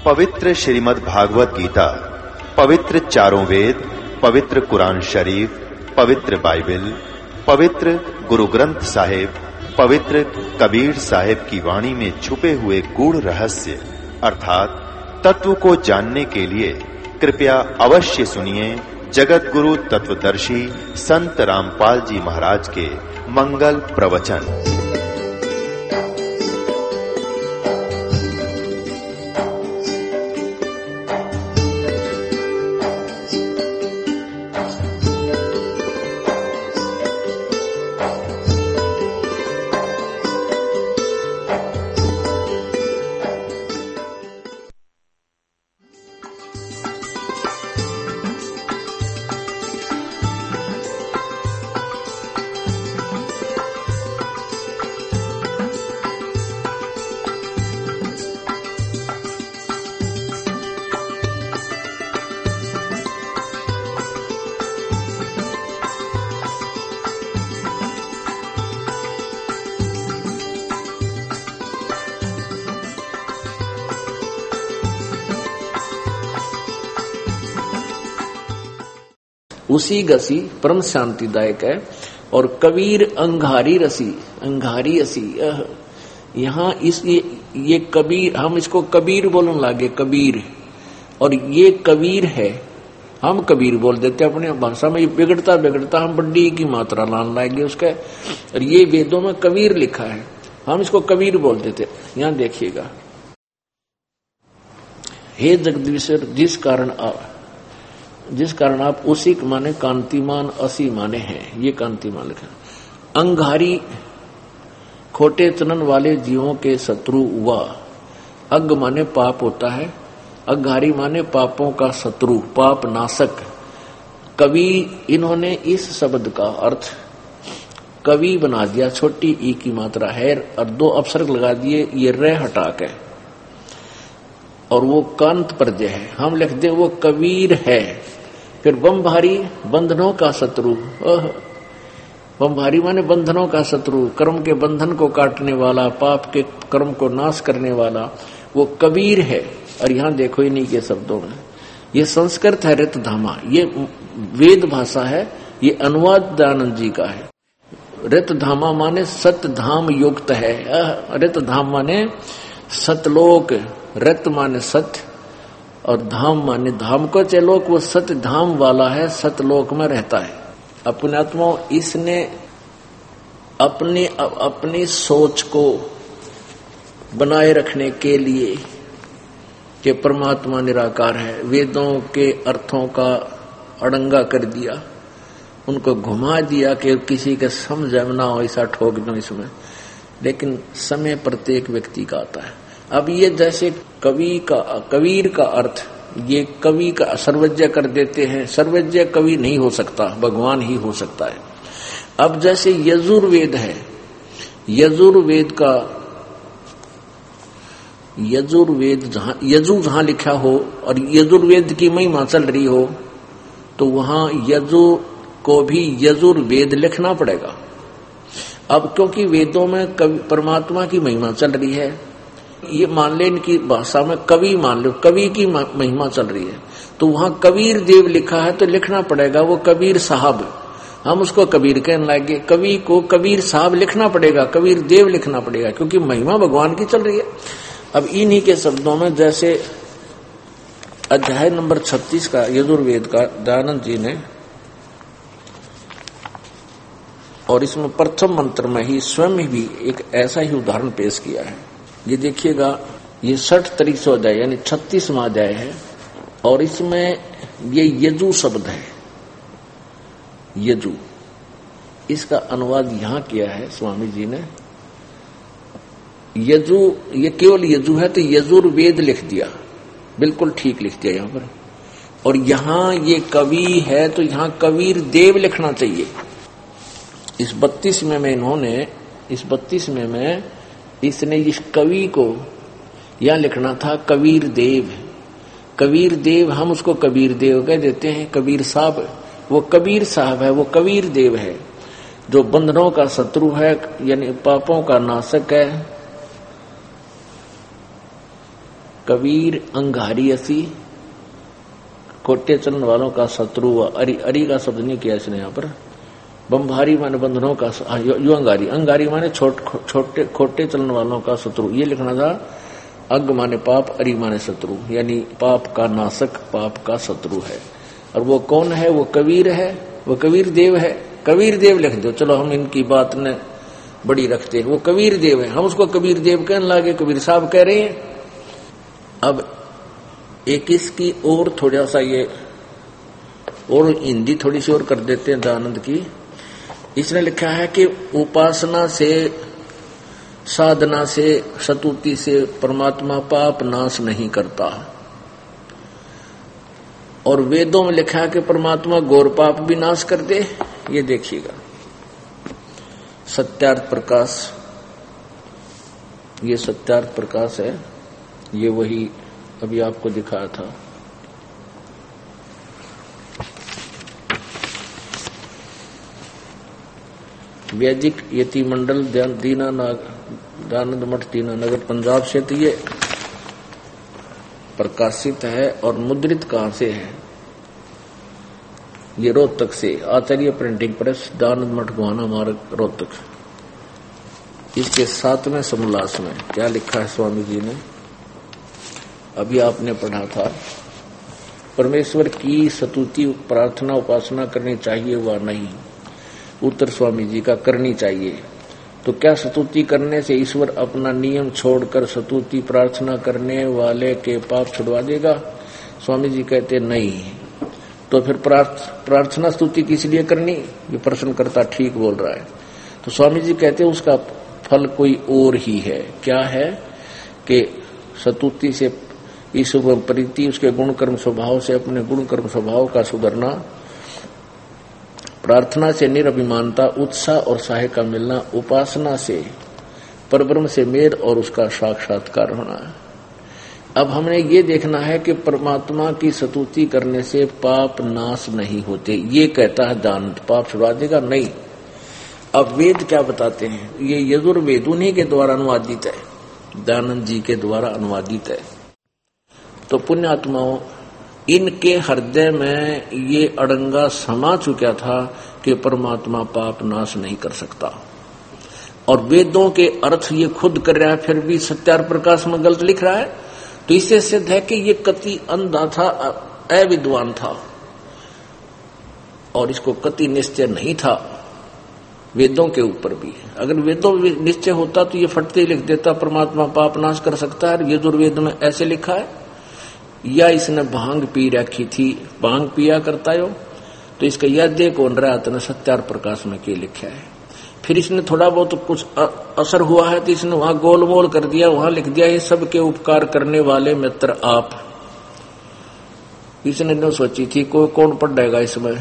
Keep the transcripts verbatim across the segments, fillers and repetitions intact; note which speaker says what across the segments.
Speaker 1: पवित्र श्रीमद् भागवत गीता, पवित्र चारों वेद, पवित्र कुरान शरीफ, पवित्र बाइबल, पवित्र गुरु ग्रंथ साहिब, पवित्र कबीर साहिब की वाणी में छुपे हुए गूढ़ रहस्य अर्थात तत्व को जानने के लिए कृपया अवश्य सुनिए जगत गुरु तत्वदर्शी संत रामपाल जी महाराज के मंगल प्रवचन।
Speaker 2: उसी गसी परम शांतिदायक है। और कबीर अंगारी रसी, अंगारी रसी, यहाँ इस ये, ये कबीर, हम इसको कबीर बोलने लगे, कबीर, और ये कबीर है, हम कबीर बोल देते अपने भाषा में। ये बिगड़ता बिगड़ता हम बड्डी की मात्रा लान लाएंगे उसके, और ये वेदों में कबीर लिखा है, हम इसको कबीर बोल देते। यहाँ देखिएगा, हे जगदीश्वर, जिस कारण आप जिस कारण आप उसी माने कांतिमान असी माने हैं, ये कांतिमान लिखा। अंगारी खोटे चलन वाले जीवों के शत्रु हुआ। अग माने पाप होता है, अंगारी माने पापों का शत्रु, पाप नाशक। कवि, इन्होंने इस शब्द का अर्थ कवि बना दिया, छोटी ई की मात्रा है और दो अपसर्ग लगा दिए, ये रे हटा के, और वो कांत प्रजय है, हम लिख दे वो कबीर है। फिर बमभारी, बंधनों का शत्रु। बमभारी माने बंधनों का शत्रु, कर्म के बंधन को काटने वाला, पाप के कर्म को नाश करने वाला, वो कबीर है। और यहां देखो इन्हीं के शब्दों में, ये संस्कृत है ऋतधामा, ये वेद भाषा है, ये अनुवाद दयानंद जी का है। ऋतधामा माने सतधाम युक्त है, ऋतधाम माने सतलोक, रत माने सत्य और धाम माने धाम को चलोक, वो सत्य धाम वाला है, सतलोक में रहता है। अपने आत्मा, इसने अपनी अपनी सोच को बनाए रखने के लिए कि परमात्मा निराकार है, वेदों के अर्थों का अड़ंगा कर दिया, उनको घुमा दिया कि किसी के समझ में ना हो, ऐसा ठोक दो इसमें। लेकिन समय प्रत्येक व्यक्ति का आता है। अब ये जैसे कवि का, कबीर का अर्थ ये कवि का सर्वज्ञ कर देते हैं, सर्वज्ञ कवि नहीं हो सकता, भगवान ही हो सकता है। अब जैसे यजुर्वेद है, यजुर्वेद का, यजुर्वेद जहां यजु जहां लिखा हो और यजुर्वेद की महिमा चल रही हो, तो वहां यजु को भी यजुर्वेद लिखना पड़ेगा। अब क्योंकि वेदों में कवि परमात्मा की महिमा चल रही है, ये मान ले, इनकी भाषा में कवि मान लो, कवि की महिमा चल रही है, तो वहां कबीर देव लिखा है तो लिखना पड़ेगा वो कबीर साहब, हम उसको कबीर कहने लगे। कवि को कबीर साहब लिखना पड़ेगा, कबीर देव लिखना पड़ेगा, क्योंकि महिमा भगवान की चल रही है। अब इन्हीं के शब्दों में, जैसे अध्याय नंबर छत्तीस का यजुर्वेद का दयानंद जी ने, और इसमें प्रथम मंत्र में ही स्वयं भी एक ऐसा ही उदाहरण पेश किया है। ये देखिएगा, ये सठ तरीसो अध्याय यानी छत्तीसवां अध्याय है, और इसमें ये यजु शब्द है, यजु, इसका अनुवाद यहां किया है स्वामी जी ने। यजु, ये केवल यजु है तो यजुर्वेद लिख दिया, बिल्कुल ठीक लिख दिया यहां पर। और यहां ये कवि है तो यहां कबीर देव लिखना चाहिए। इस बत्तीसवें में इन्होंने, इस बत्तीसवें में इसने इस कवि को यह लिखना था कबीर देव। कबीर देव, हम उसको कबीर देव कह देते हैं, कबीर साहब, वो कबीर साहब है, वो कबीर देव है, जो बंधनों का शत्रु है, यानी पापों का नाशक है, कबीर अंगारी असी, कोटे चलने वालों का शत्रु हुआ। अरी अरी का शब्द नहीं किया इसने यहाँ पर। बम्भारी माने बंधनों का, यू अंगारी, अंगारी माने छोट छोटे खोटे चलने वालों का शत्रु, ये लिखना था। अग माने पाप, अरी माने शत्रु, यानी पाप का नाशक, पाप का शत्रु है। और वो कौन है? वो कबीर है, वो कबीर देव है। कबीर देव लिख दो, चलो हम इनकी बात ने बड़ी रखते हैं। वो कबीर देव है, हम उसको कबीर देव कहने लगे, कबीर साहब कह रहे हैं। अब एक इसकी और थोड़ा सा ये और हिंदी थोड़ी सी और कर देते हैं दयानंद की। इसने लिखा है कि उपासना से, साधना से, सतुति से परमात्मा पाप नाश नहीं करता। और वेदों में लिखा है कि परमात्मा गौर पाप भी नाश कर दे। ये देखिएगा सत्यार्थ प्रकाश, ये सत्यार्थ प्रकाश है, ये वही अभी आपको दिखाया था। वैदिक यति मंडल दीना दयानंद मठ दीना नगर पंजाब से तो ये प्रकाशित है। और मुद्रित कहां से है? ये रोहतक से, आचार्य प्रिंटिंग प्रेस, दयानंद मठ गोहाना मार्ग, रोहतक। इसके सातवें समोल्लास में क्या लिखा है स्वामी जी ने? अभी आपने पढ़ा था, परमेश्वर की स्तुति प्रार्थना उपासना करनी चाहिए व नहीं? उत्तर स्वामी जी का करनी चाहिए। तो क्या स्तुति करने से ईश्वर अपना नियम छोड़कर स्तुति प्रार्थना करने वाले के पाप छुड़वा देगा? स्वामी जी कहते नहीं। तो फिर प्रार्थना स्तुति किस लिए करनी? ये प्रश्न करता ठीक बोल रहा है। तो स्वामी जी कहते उसका फल कोई और ही है। क्या है? कि स्तुति से ईश्वर प्रीति, उसके गुण कर्म स्वभाव से अपने गुण कर्म स्वभाव का सुधरना, प्रार्थना से निरभिमानता, उत्साह और सहाय का मिलना, उपासना से परब्रह्म से मेल और उसका साक्षात्कार होना। अब हमने ये देखना है कि परमात्मा की स्तुति करने से पाप नाश नहीं होते। ये कहता है दयानंद, पाप छुड़ा देगा? नहीं। अब वेद क्या बताते हैं? ये यजुर्वेद उन्हीं के द्वारा अनुवादित है, दयानंद जी के द्वारा अनुवादित है। तो पुण्यात्माओं, इनके हृदय में ये अड़ंगा समा चुका था कि परमात्मा पाप नाश नहीं कर सकता। और वेदों के अर्थ ये खुद कर रहा है, फिर भी सत्यार्थ प्रकाश में गलत लिख रहा है। तो इससे सिद्ध है कि ये कति अंधा था, अविद्वान था, और इसको कति निश्चय नहीं था वेदों के ऊपर भी। अगर वेदों में निश्चय होता तो ये फटते ही लिख देता परमात्मा पाप नाश कर सकता है। यजुर्वेद में ऐसे लिखा है। या इसने भांग पी रखी थी, भांग पिया करता हो, तो इसका यह दे कौन रहा था? सत्यार्थ प्रकाश में क्या लिखा है। फिर इसने थोड़ा बहुत तो कुछ असर हुआ है तो इसने वहां गोलमोल कर दिया, वहां लिख दिया ये सबके उपकार करने वाले मित्र आप। इसने न सोची थी कोई कौन पढ़ेगा इसमें,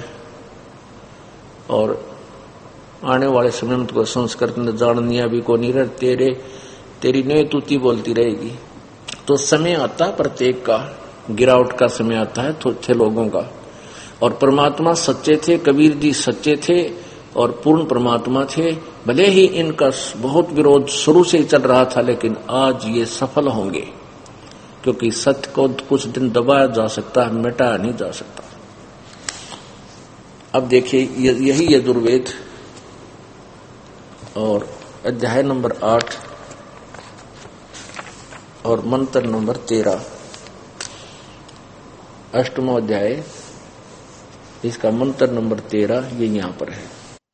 Speaker 2: और आने वाले समय में तो संस्कृत ने जाननिया भी को नहीं रह, तेरे तेरी नए तूती बोलती रहेगी। तो समय आता प्रत्येक का, गिरावट का समय आता है थोड़े लोगों का। और परमात्मा सच्चे थे, कबीर जी सच्चे थे और पूर्ण परमात्मा थे। भले ही इनका बहुत विरोध शुरू से ही चल रहा था, लेकिन आज ये सफल होंगे, क्योंकि सत्य को कुछ दिन दबाया जा सकता है, मिटाया नहीं जा सकता। अब देखिए यही यजुर्वेद और अध्याय नंबर आठ और मंत्र नंबर तेरह, अष्टमो अध्याय, इसका मंत्र नंबर तेरह ये यहां पर है।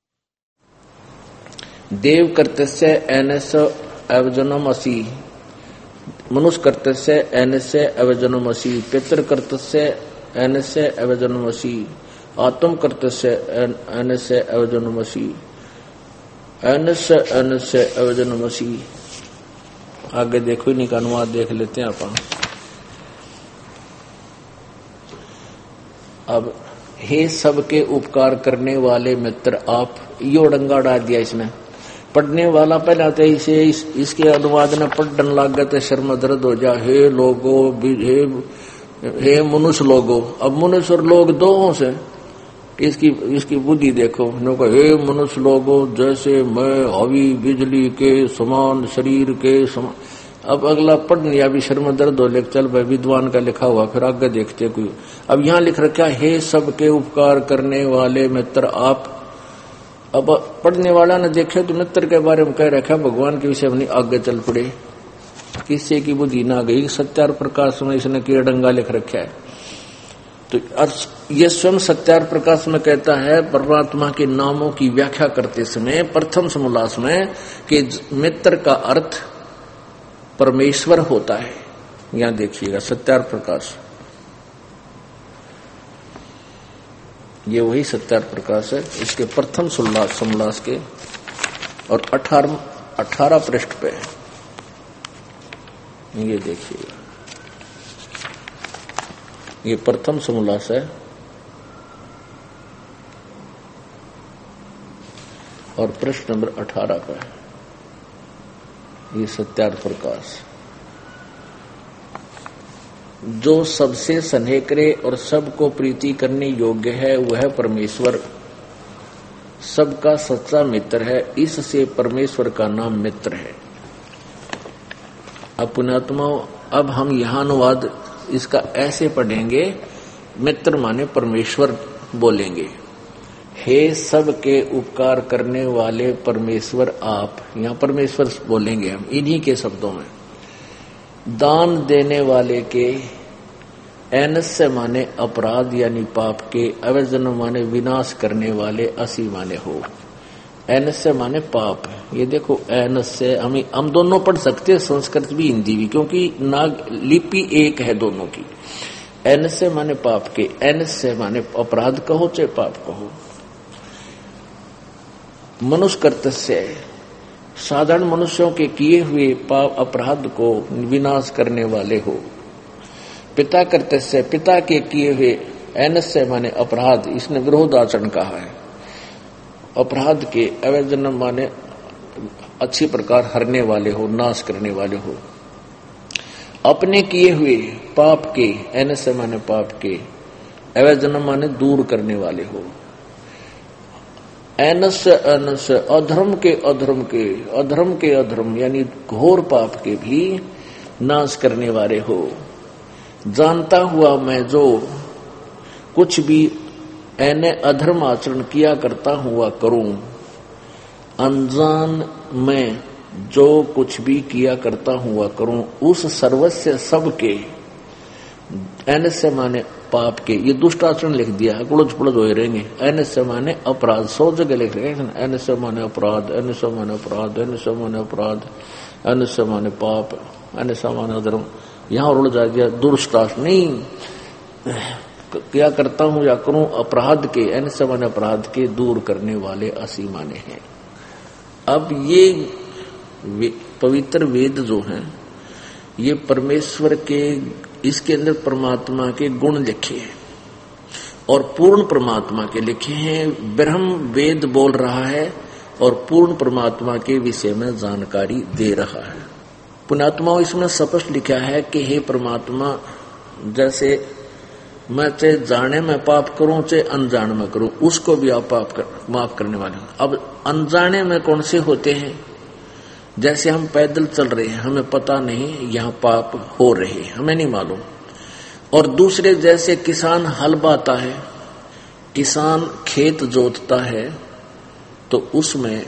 Speaker 2: देव कर्तस्य एनस अवजनम असी, मनुष्य कर्तस्य एनस्य अवजनम असी, पितृ कर्तस्य एनस्य अवजनम असी, आत्म कर्तस्य एनस्य अवजनम असी, एनस्य एनस्य अवजनम असी। आगे देखो, इन्हीं का अनुवाद देख लेते हैं अपन। अब हे सबके उपकार करने वाले मित्र आप, यो डंगा डाल दिया इसने। पढ़ने वाला पहले आते इसे इस, इसके अनुवाद ने पढ़ने लग गए, शर्म दर्द हो जा। हे लोगो, हे हे मनुष्य लोगो। अब मनुष्य और लोग दो हों से, इसकी इसकी बुद्धि देखो। हे मनुष्य लोगो, जैसे मैं हवी बिजली के समान शरीर के समान, अब अगला पढ़ लिया भी शर्म दर्द हो ले चल भाई विद्वान का लिखा हुआ फिर आगे देखते कोई। अब यहाँ लिख रखा हे सबके उपकार करने वाले मित्र आप। अब पढ़ने वाला ने देखे तो मित्र के बारे में कह रखा भगवान के विषय में आगे चल पड़े, किससे की बुद्धि ना गई। सत्यार प्रकाश में इसने किया डंगा लिख रखा है। तो ये स्वयं सत्यार प्रकाश में कहता है परमात्मा के नामों की व्याख्या करते समय प्रथम समोल्लास में कि मित्र का अर्थ परमेश्वर होता है। यहां देखिएगा सत्यार प्रकाश, ये वही सत्यार प्रकाश है। इसके प्रथम समोल्लास समोल्लास के और अठारह अठारह पृष्ठ पे है, ये देखिएगा, ये प्रथम समोल्लास है और पृष्ठ नंबर अठारह का है। ये सत्यार प्रकाश जो सबसे स्नेह करे और सबको प्रीति करने योग्य है वह परमेश्वर सबका सच्चा मित्र है, इससे परमेश्वर का नाम मित्र है। अब पुण्यात्माओं अब हम यहां अनुवाद इसका ऐसे पढ़ेंगे, मित्र माने परमेश्वर बोलेंगे। हे सबके उपकार करने वाले परमेश्वर आप, यहां परमेश्वर बोलेंगे हम इन्हीं के शब्दों में। दान देने वाले के, एनस्य माने अपराध यानी पाप के, अवजन माने विनाश करने वाले, असी माने हो। एनस्य माने पाप, ये देखो एनस्य हम हम दोनों पढ़ सकते हैं, संस्कृत भी हिंदी भी, क्योंकि नाग लिपि एक है दोनों की। एनस्य माने पाप के, एनस्य माने अपराध कहो चाहे पाप कहो। मनुष्य कर्तस्य, साधारण मनुष्यों के किए हुए पाप अपराध को विनाश करने वाले हो। पिता कर्तस्य, पिता के किए हुए, एनस्य माने अपराध, इसने विरोधाचरण कहा है। अपराध के, अवैधन माने अच्छी प्रकार हरने वाले हो, नाश करने वाले हो। अपने किए हुए पाप के, एनस्य माने पाप के, अवैधन माने दूर करने वाले हो। एनस्य अनस्य अधर्म के, अधर्म के, अधर्म के अधर्म यानी घोर पाप के भी नाश करने वाले हो। जानता हुआ मैं जो कुछ भी ऐने अधर्म आचरण किया करता हुआ करूं, अनजान में जो कुछ भी किया करता हुआ करूं, उस सर्वस्व सबके, एनस्य माने पाप के, ये दुष्ट आचरण लिख दिया है, गुड़ज पुड़ज हो रहेंगे। एनस्य माने अपराध, सौ जगह लिख रहे हैं, एनस्य माने अपराध, एनस्य माने अपराध, एनस्य माने अपराध, एनस्य माने पाप, एनस्य माने अधर्म। यहां उड़ जा गया दुष्ट आचरण नहीं क्या करता हूं या करूं, अपराध के, एनस्य माने अपराध के दूर करने वाले असी माने हैं। अब ये वे, पवित्र वेद जो हैं ये परमेश्वर के, इसके अंदर परमात्मा के गुण लिखे हैं और पूर्ण परमात्मा के लिखे हैं। ब्रह्म वेद बोल रहा है और पूर्ण परमात्मा के विषय में जानकारी दे रहा है। पुण्यात्मा इसमें स्पष्ट लिखा है कि हे परमात्मा, जैसे मैं चाहे जाने में पाप करूं चाहे अनजाने में करूं, उसको भी आप पाप कर, माफ करने वाले हो। अब अनजाने में कौन से होते हैं? जैसे हम पैदल चल रहे हैं, हमें पता नहीं यहाँ पाप हो रहे हैं, हमें नहीं मालूम। और दूसरे जैसे किसान हल बाता है, किसान खेत जोतता है, तो उसमें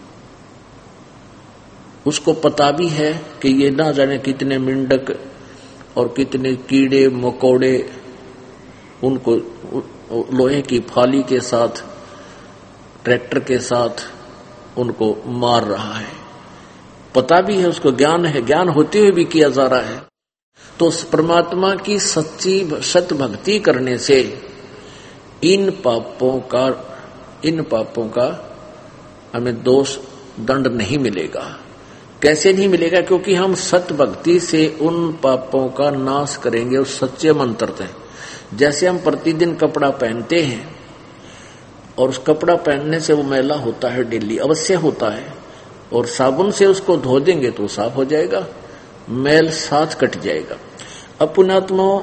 Speaker 2: उसको पता भी है कि ये ना जाने कितने मिंडक और कितने कीड़े मकोड़े उनको लोहे की फाली के साथ, ट्रैक्टर के साथ उनको मार रहा है। पता भी है, उसको ज्ञान है, ज्ञान होते हुए भी किया जा रहा है। तो परमात्मा की सच्ची सत भक्ति करने से इन पापों का इन पापों का हमें दोष दंड नहीं मिलेगा। कैसे नहीं मिलेगा? क्योंकि हम सत भक्ति से उन पापों का नाश करेंगे उस सच्चे मंत्र से। जैसे हम प्रतिदिन कपड़ा पहनते हैं और उस कपड़ा पहनने से वो मैला होता है, डेली अवश्य होता है, और साबुन से उसको धो देंगे तो साफ हो जाएगा, मैल साथ कट जाएगा। अब पुण्यात्माओं,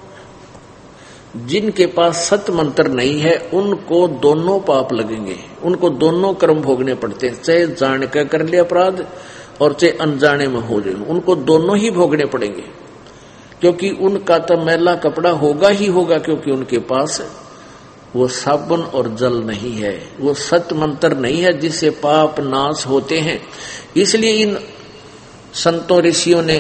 Speaker 2: जिनके पास सत मंत्र नहीं है उनको दोनों पाप लगेंगे, उनको दोनों कर्म भोगने पड़ते हैं। चाहे जान कर कर ले अपराध और चाहे अनजाने में हो जाए, उनको दोनों ही भोगने पड़ेंगे, क्योंकि उनका तो मैला कपड़ा होगा ही होगा, क्योंकि उनके पास वो साबुन और जल नहीं है, वो सत्य मंत्र नहीं है जिससे पाप नाश होते हैं। इसलिए इन संतों ऋषियों ने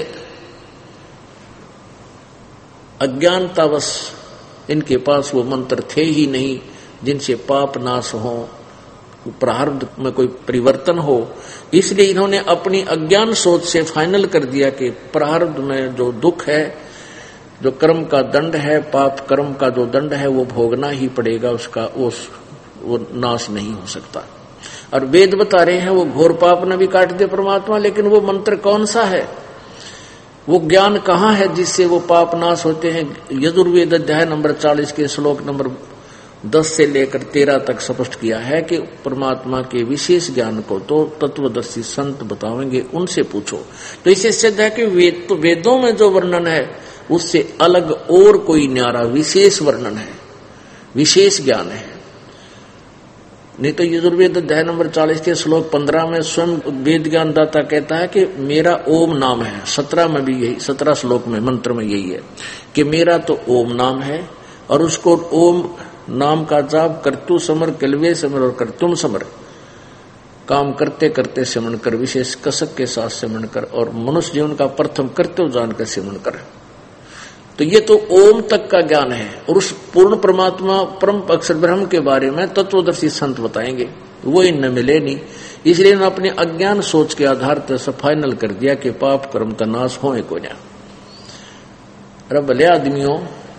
Speaker 2: अज्ञानतावश इनके पास वो मंत्र थे ही नहीं जिनसे पाप नाश हो, प्रारब्ध में कोई परिवर्तन हो। इसलिए इन्होंने अपनी अज्ञान सोच से फाइनल कर दिया कि प्रारब्ध में जो दुख है, जो कर्म का दंड है, पाप कर्म का जो दंड है वो भोगना ही पड़ेगा, उसका उस वो नाश नहीं हो सकता। और वेद बता रहे हैं वो घोर पाप न भी काट दे परमात्मा, लेकिन वो मंत्र कौन सा है, वो ज्ञान कहाँ है जिससे वो पाप नाश होते हैं। यजुर्वेद अध्याय नंबर चालीस के श्लोक नंबर दस से लेकर तेरह तक स्पष्ट किया है कि परमात्मा के विशेष ज्ञान को तो तत्वदर्शी संत बताएंगे, उनसे पूछो। तो इसे सिद्ध है कि वेद तो वेदों में जो वर्णन है उससे अलग और कोई न्यारा विशेष वर्णन है, विशेष ज्ञान है। नहीं तो यजुर्वेद अध्याय नंबर चालीस के श्लोक पंद्रह में स्वयं वेद ज्ञान दाता कहता है कि मेरा ओम नाम है। सत्रह में भी यही, सत्रह श्लोक में मंत्र में यही है कि मेरा तो ओम नाम है, और उसको ओम नाम का जाप करतु समर, कलवे समर और करतुम समर, काम करते करते सिमरण कर, विशेष कसक के साथ सिमरण कर, और मनुष्य जीवन का प्रथम कर्तव्य जानकर सिमरण कर। तो ये तो ओम तक का ज्ञान है, और उस पूर्ण परमात्मा परम अक्षर ब्रह्म के बारे में तत्वदर्शी संत बताएंगे, वो इनमें मिले नहीं। इसलिए इन्होंने अपने अज्ञान सोच के आधार पर फाइनल कर दिया कि पाप कर्म का नाश होए को ना। अरे भले आदमियों,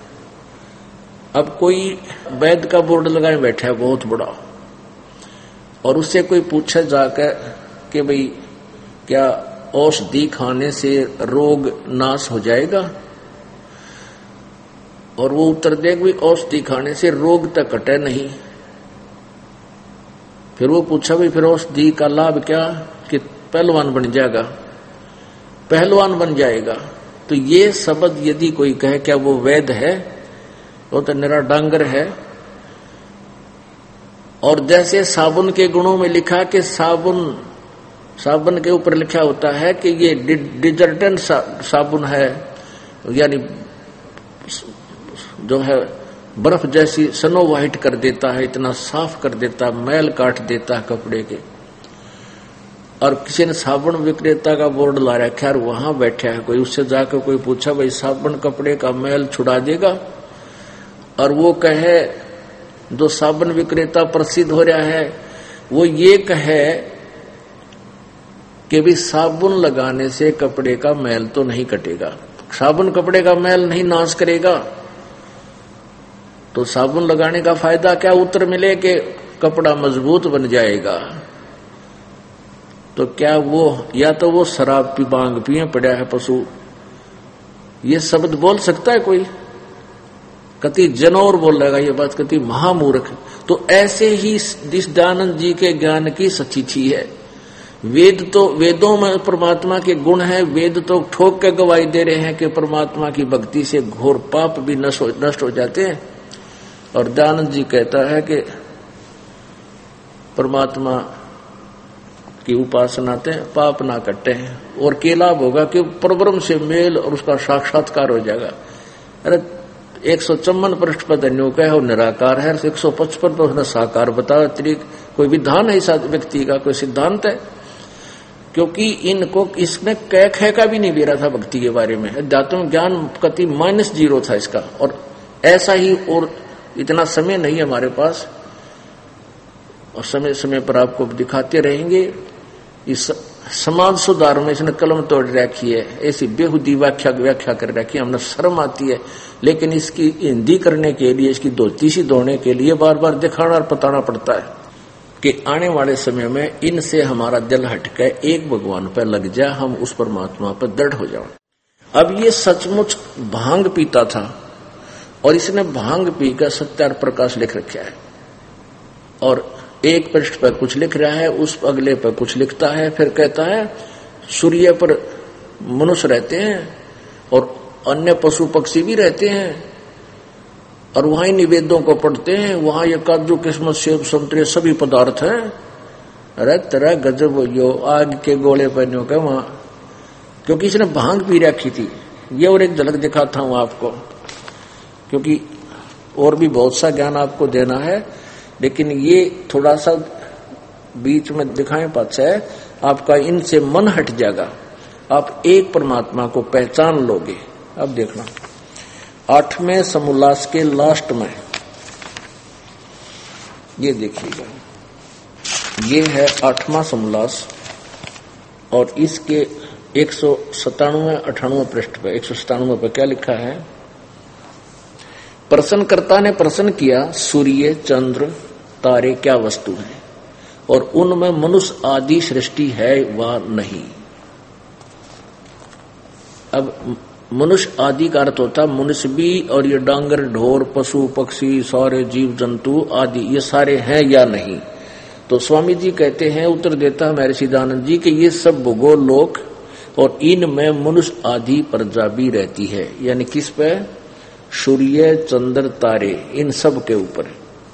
Speaker 2: अब कोई वैद्य का बोर्ड लगाए बैठा है बहुत बड़ा, और उससे कोई पूछे जाकर कि भाई क्या औषधि खाने से रोग नाश हो जाएगा, और वो उत्तर दे कि औषधि खाने से रोग तक कटे नहीं। फिर वो पूछा भाई फिर औषधि का लाभ क्या, कि पहलवान बन जाएगा, पहलवान बन जाएगा। तो ये शब्द यदि कोई कहे क्या वो वैध है, वो तो निरा डांगर है। और जैसे साबुन के गुणों में लिखा कि साबुन साबुन के ऊपर लिखा होता है कि ये डिटर्जेंट सा, साबुन है, यानी जो है बर्फ जैसी स्नो व्हाइट कर देता है, इतना साफ कर देता, मैल काट देता है कपड़े के। और किसी ने साबुन विक्रेता का बोर्ड ला रखा है, वहां बैठा है कोई, उससे जाकर कोई पूछा भाई साबुन कपड़े का मैल छुड़ा देगा, और वो कहे, जो साबुन विक्रेता प्रसिद्ध हो रहा है वो ये कहे कि भी साबुन लगाने से कपड़े का मैल तो नहीं कटेगा, साबुन कपड़े का मैल नहीं नाश करेगा, तो साबुन लगाने का फायदा क्या। उत्तर मिले कि कपड़ा मजबूत बन जाएगा। तो क्या वो, या तो वो शराब पी बांग पिए पड़ा है पशु, ये शब्द बोल सकता है कोई, कति जनौर बोल रहेगा ये बात, कति महामूर्ख। तो ऐसे ही इस दयानंद जी के ज्ञान की सच्ची है। वेद तो, वेदों में परमात्मा के गुण है, वेद तो ठोक के गवाही दे रहे हैं कि परमात्मा की भक्ति से घोर पाप भी नष्ट हो जाते हैं। और दयानंद जी कहता है कि परमात्मा की उपासना से पाप ना कटे हैं, और के लाभ होगा कि परब्रह्म से मेल और उसका साक्षात्कार हो जाएगा। अरे एक सौ चौवन पृष्ठ पर धन्यो का है और निराकार है, एक सौ पचपन पर उसने साकार बताया। तरीक कोई विधान है इस व्यक्ति का, कोई सिद्धांत है, क्योंकि इनको इसमें कह खे का भी नहीं दे रहा था भक्ति के बारे में। अध्यात्म ज्ञान कति माइनस जीरो था इसका, और ऐसा ही, और इतना समय नहीं है हमारे पास, और समय समय पर आपको दिखाते रहेंगे। इस समाज सुधार में इसने कलम तोड़ रखी है, ऐसी बेहुदी व्याख्या व्याख्या कर रखी है, हमने शर्म आती है। लेकिन इसकी हिंदी करने के लिए, इसकी धोती सी धोने के लिए बार बार दिखाना और बताना पड़ता है कि आने वाले समय में इनसे हमारा दिल हटके एक भगवान पर लग जाए, हम उस परमात्मा पर दृढ़ हो जाए। अब ये सचमुच भांग पीता था, और इसने भांग पीकर सत्यार प्रकाश लिख रखा है, और एक पृष्ठ पर कुछ लिख रहा है, उस अगले पर कुछ लिखता है, फिर कहता है सूर्य पर मनुष्य रहते हैं और अन्य पशु पक्षी भी रहते हैं, और वहां निवेदों को पढ़ते हैं, वहां ये काजू किस्मत सेब संतरे सभी पदार्थ हैं, अरे तेरा गजब यो आग के गोले पहनो के वहां, क्योंकि इसने भांग पी रखी थी। ये और एक झलक दिखाता हूं आपको, क्योंकि और भी बहुत सा ज्ञान आपको देना है, लेकिन ये थोड़ा सा बीच में दिखाएं पास है, आपका इनसे मन हट जाएगा, आप एक परमात्मा को पहचान लोगे। अब देखना आठवें समोल्लास के लास्ट में ये देखिएगा, ये है आठवां समोल्लास और इसके एक सौ सतानवे अठानवे पृष्ठ पे, एक सौ सतानवे पे क्या लिखा है? प्रश्नकर्ता ने प्रश्न किया, सूर्य चंद्र तारे क्या वस्तु हैं और उनमें मनुष्य आदि सृष्टि है वा नहीं। अब मनुष्य आदि का अर्थ होता मनुष्य भी, और ये डांगर ढोर पशु पक्षी सारे जीव जंतु आदि ये सारे हैं या नहीं। तो स्वामी जी कहते हैं, उत्तर देता है महर्षि दयानंद जी कि ये सब भूगोल लोक और इनमें मनुष्य आदि प्रजा भी रहती है। यानी किस पे? सूर्य चंद्र तारे, इन सब के ऊपर।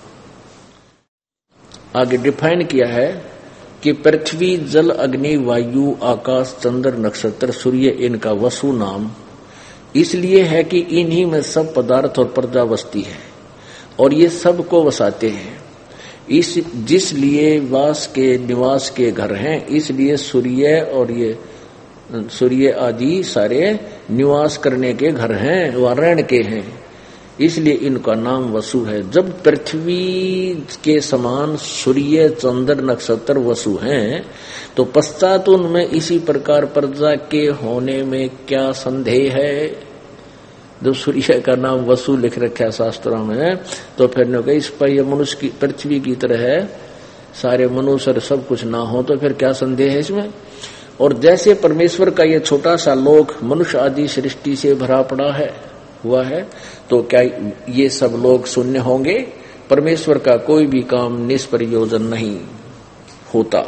Speaker 2: आगे डिफाइन किया है कि पृथ्वी जल अग्नि वायु आकाश चंद्र नक्षत्र सूर्य इनका वसु नाम इसलिए है कि इन्हीं में सब पदार्थ और प्रजा बसती है और ये सब को वसाते हैं। इस जिसलिए वास के निवास के घर हैं, इसलिए सूर्य और ये सूर्य आदि सारे निवास करने के घर हैं, वारण के हैं, इसलिए इनका नाम वसु है। जब पृथ्वी के समान सूर्य चंद्र नक्षत्र वसु हैं, तो पश्चात उनमें इसी प्रकार प्रजा के होने में क्या संदेह है। जब सूर्य का नाम वसु लिख रखा है शास्त्रों में, तो फिर न कहीं इस पर यह मनुष्य की पृथ्वी की तरह है, सारे मनुष्य सब कुछ ना हो तो फिर क्या संदेह है इसमें। और जैसे परमेश्वर का ये छोटा सा लोक मनुष्य आदि सृष्टि से भरा पड़ा है हुआ है, तो क्या ये सब लोग शून्य होंगे? परमेश्वर का कोई भी काम निष्प्रयोजन नहीं होता।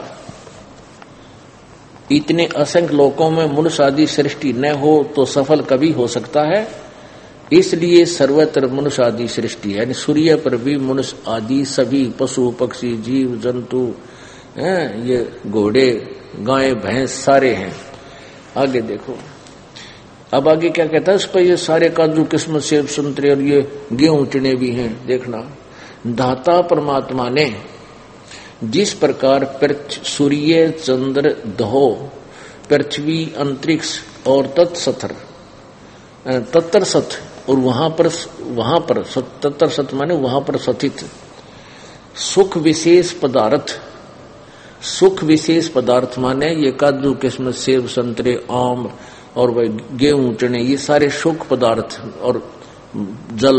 Speaker 2: इतने असंख्य लोकों में मनुष्य आदि सृष्टि न हो तो सफल कभी हो सकता है? इसलिए सर्वत्र मनुष्य आदि सृष्टि है। यानी सूर्य पर भी मनुष्य आदि सभी पशु पक्षी जीव जंतु हैं, ये घोड़े गाय भैंस सारे हैं। आगे देखो, अब आगे क्या कहता है? इस पर ये सारे काजू किस्मत सेब संतरे और ये गेहूं चने भी हैं। देखना, दाता परमात्मा ने जिस प्रकार सूर्य चंद्र दहो पृथ्वी अंतरिक्ष और तत्सतर तत्तर सत और वहां पर वहां पर तत्तर सत माने वहां पर स्थित सुख विशेष पदार्थ, सुख विशेष पदार्थ माने ये काजू किस्मत सेब संतरे आम और वह गेहूं चने, ये सारे सुख पदार्थ और जल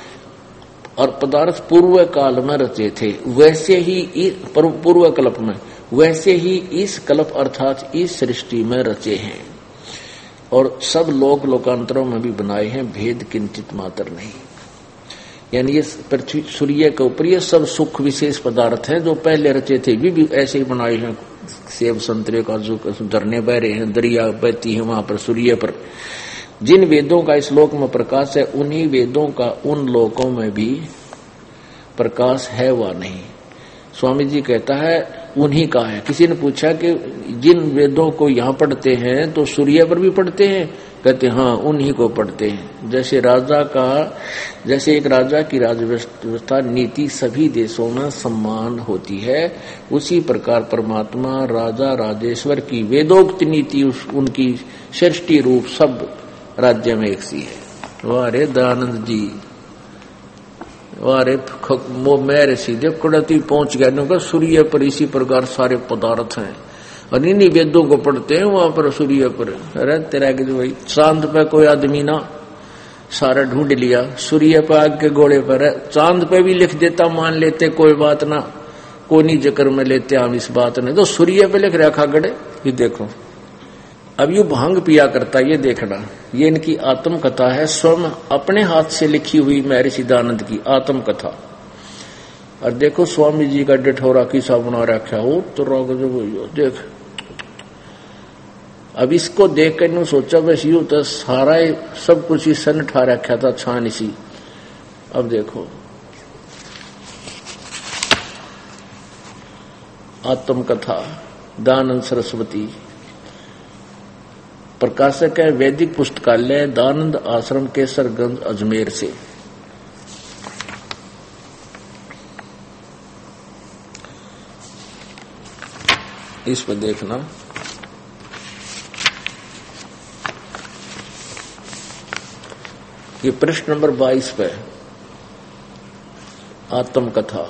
Speaker 2: और पदार्थ पूर्व काल में रचे थे, वैसे ही पूर्व कल्प में वैसे ही इस कल्प अर्थात इस सृष्टि में रचे हैं और सब लोक लोकांतरों में भी बनाए हैं, भेद किंचित मात्र नहीं। यानी ये पृथ्वी सूर्य के ऊपर ये सब सुख विशेष पदार्थ हैं जो पहले रचे थे, भी, भी ऐसे ही बनाए हैं। सेब संतरे का जो झरने बह रहे हैं, दरिया बहती है वहां पर सूर्य पर। जिन वेदों का इस लोक में प्रकाश है, उन्हीं वेदों का उन लोकों में भी प्रकाश है वा नहीं। स्वामी जी कहता है उन्हीं का है। किसी ने पूछा कि जिन वेदों को यहाँ पढ़ते हैं तो सूर्य पर भी पढ़ते हैं? कहते हाँ, उन्हीं को पढ़ते हैं। जैसे राजा का जैसे एक राजा की राज व्यवस्था नीति सभी देशों में सम्मान होती है, उसी प्रकार परमात्मा राजा राजेश्वर की वेदोक्त नीति उनकी सृष्टि रूप सब राज्य में एक सी है। वाह रे दयानंद जी, वाह रे मेरे सीधे कुड़ती पहुंच गया। सूर्य पर इसी प्रकार सारे पदार्थ हैं और इन्हीं वेदों को पढ़ते हैं वहां पर सूर्य पर। अरे तेरा के भाई चांद पे कोई आदमी ना सारा ढूंढ लिया, सूर्य पर आग के घोड़े पर है, चांद पे भी लिख देता मान लेते कोई बात ना, कोई नहीं जिक्र में लेते हम इस बात ने, तो सूर्य पे लिख रखा गड़े। ये देखो, अब यू भांग पिया करता, ये देखना, ये इनकी आत्म कथा है, स्वयं अपने हाथ से लिखी हुई महर्षि दयानंद की आत्म कथा। और देखो स्वामी जी का डिठोरा किसा बना रखा हो तो रोग देख। अब इसको देख कर नु सोचा बस यूं तो सारा सब कुछ ही सन ठा रखा था छान सी। अब देखो आत्मकथा दयानंद सरस्वती। प्रकाशक है वैदिक पुस्तकालय दयानंद आश्रम केसरगंज अजमेर से। इस पर देखना, ये पृष्ठ नंबर बाईस पे आत्मकथा।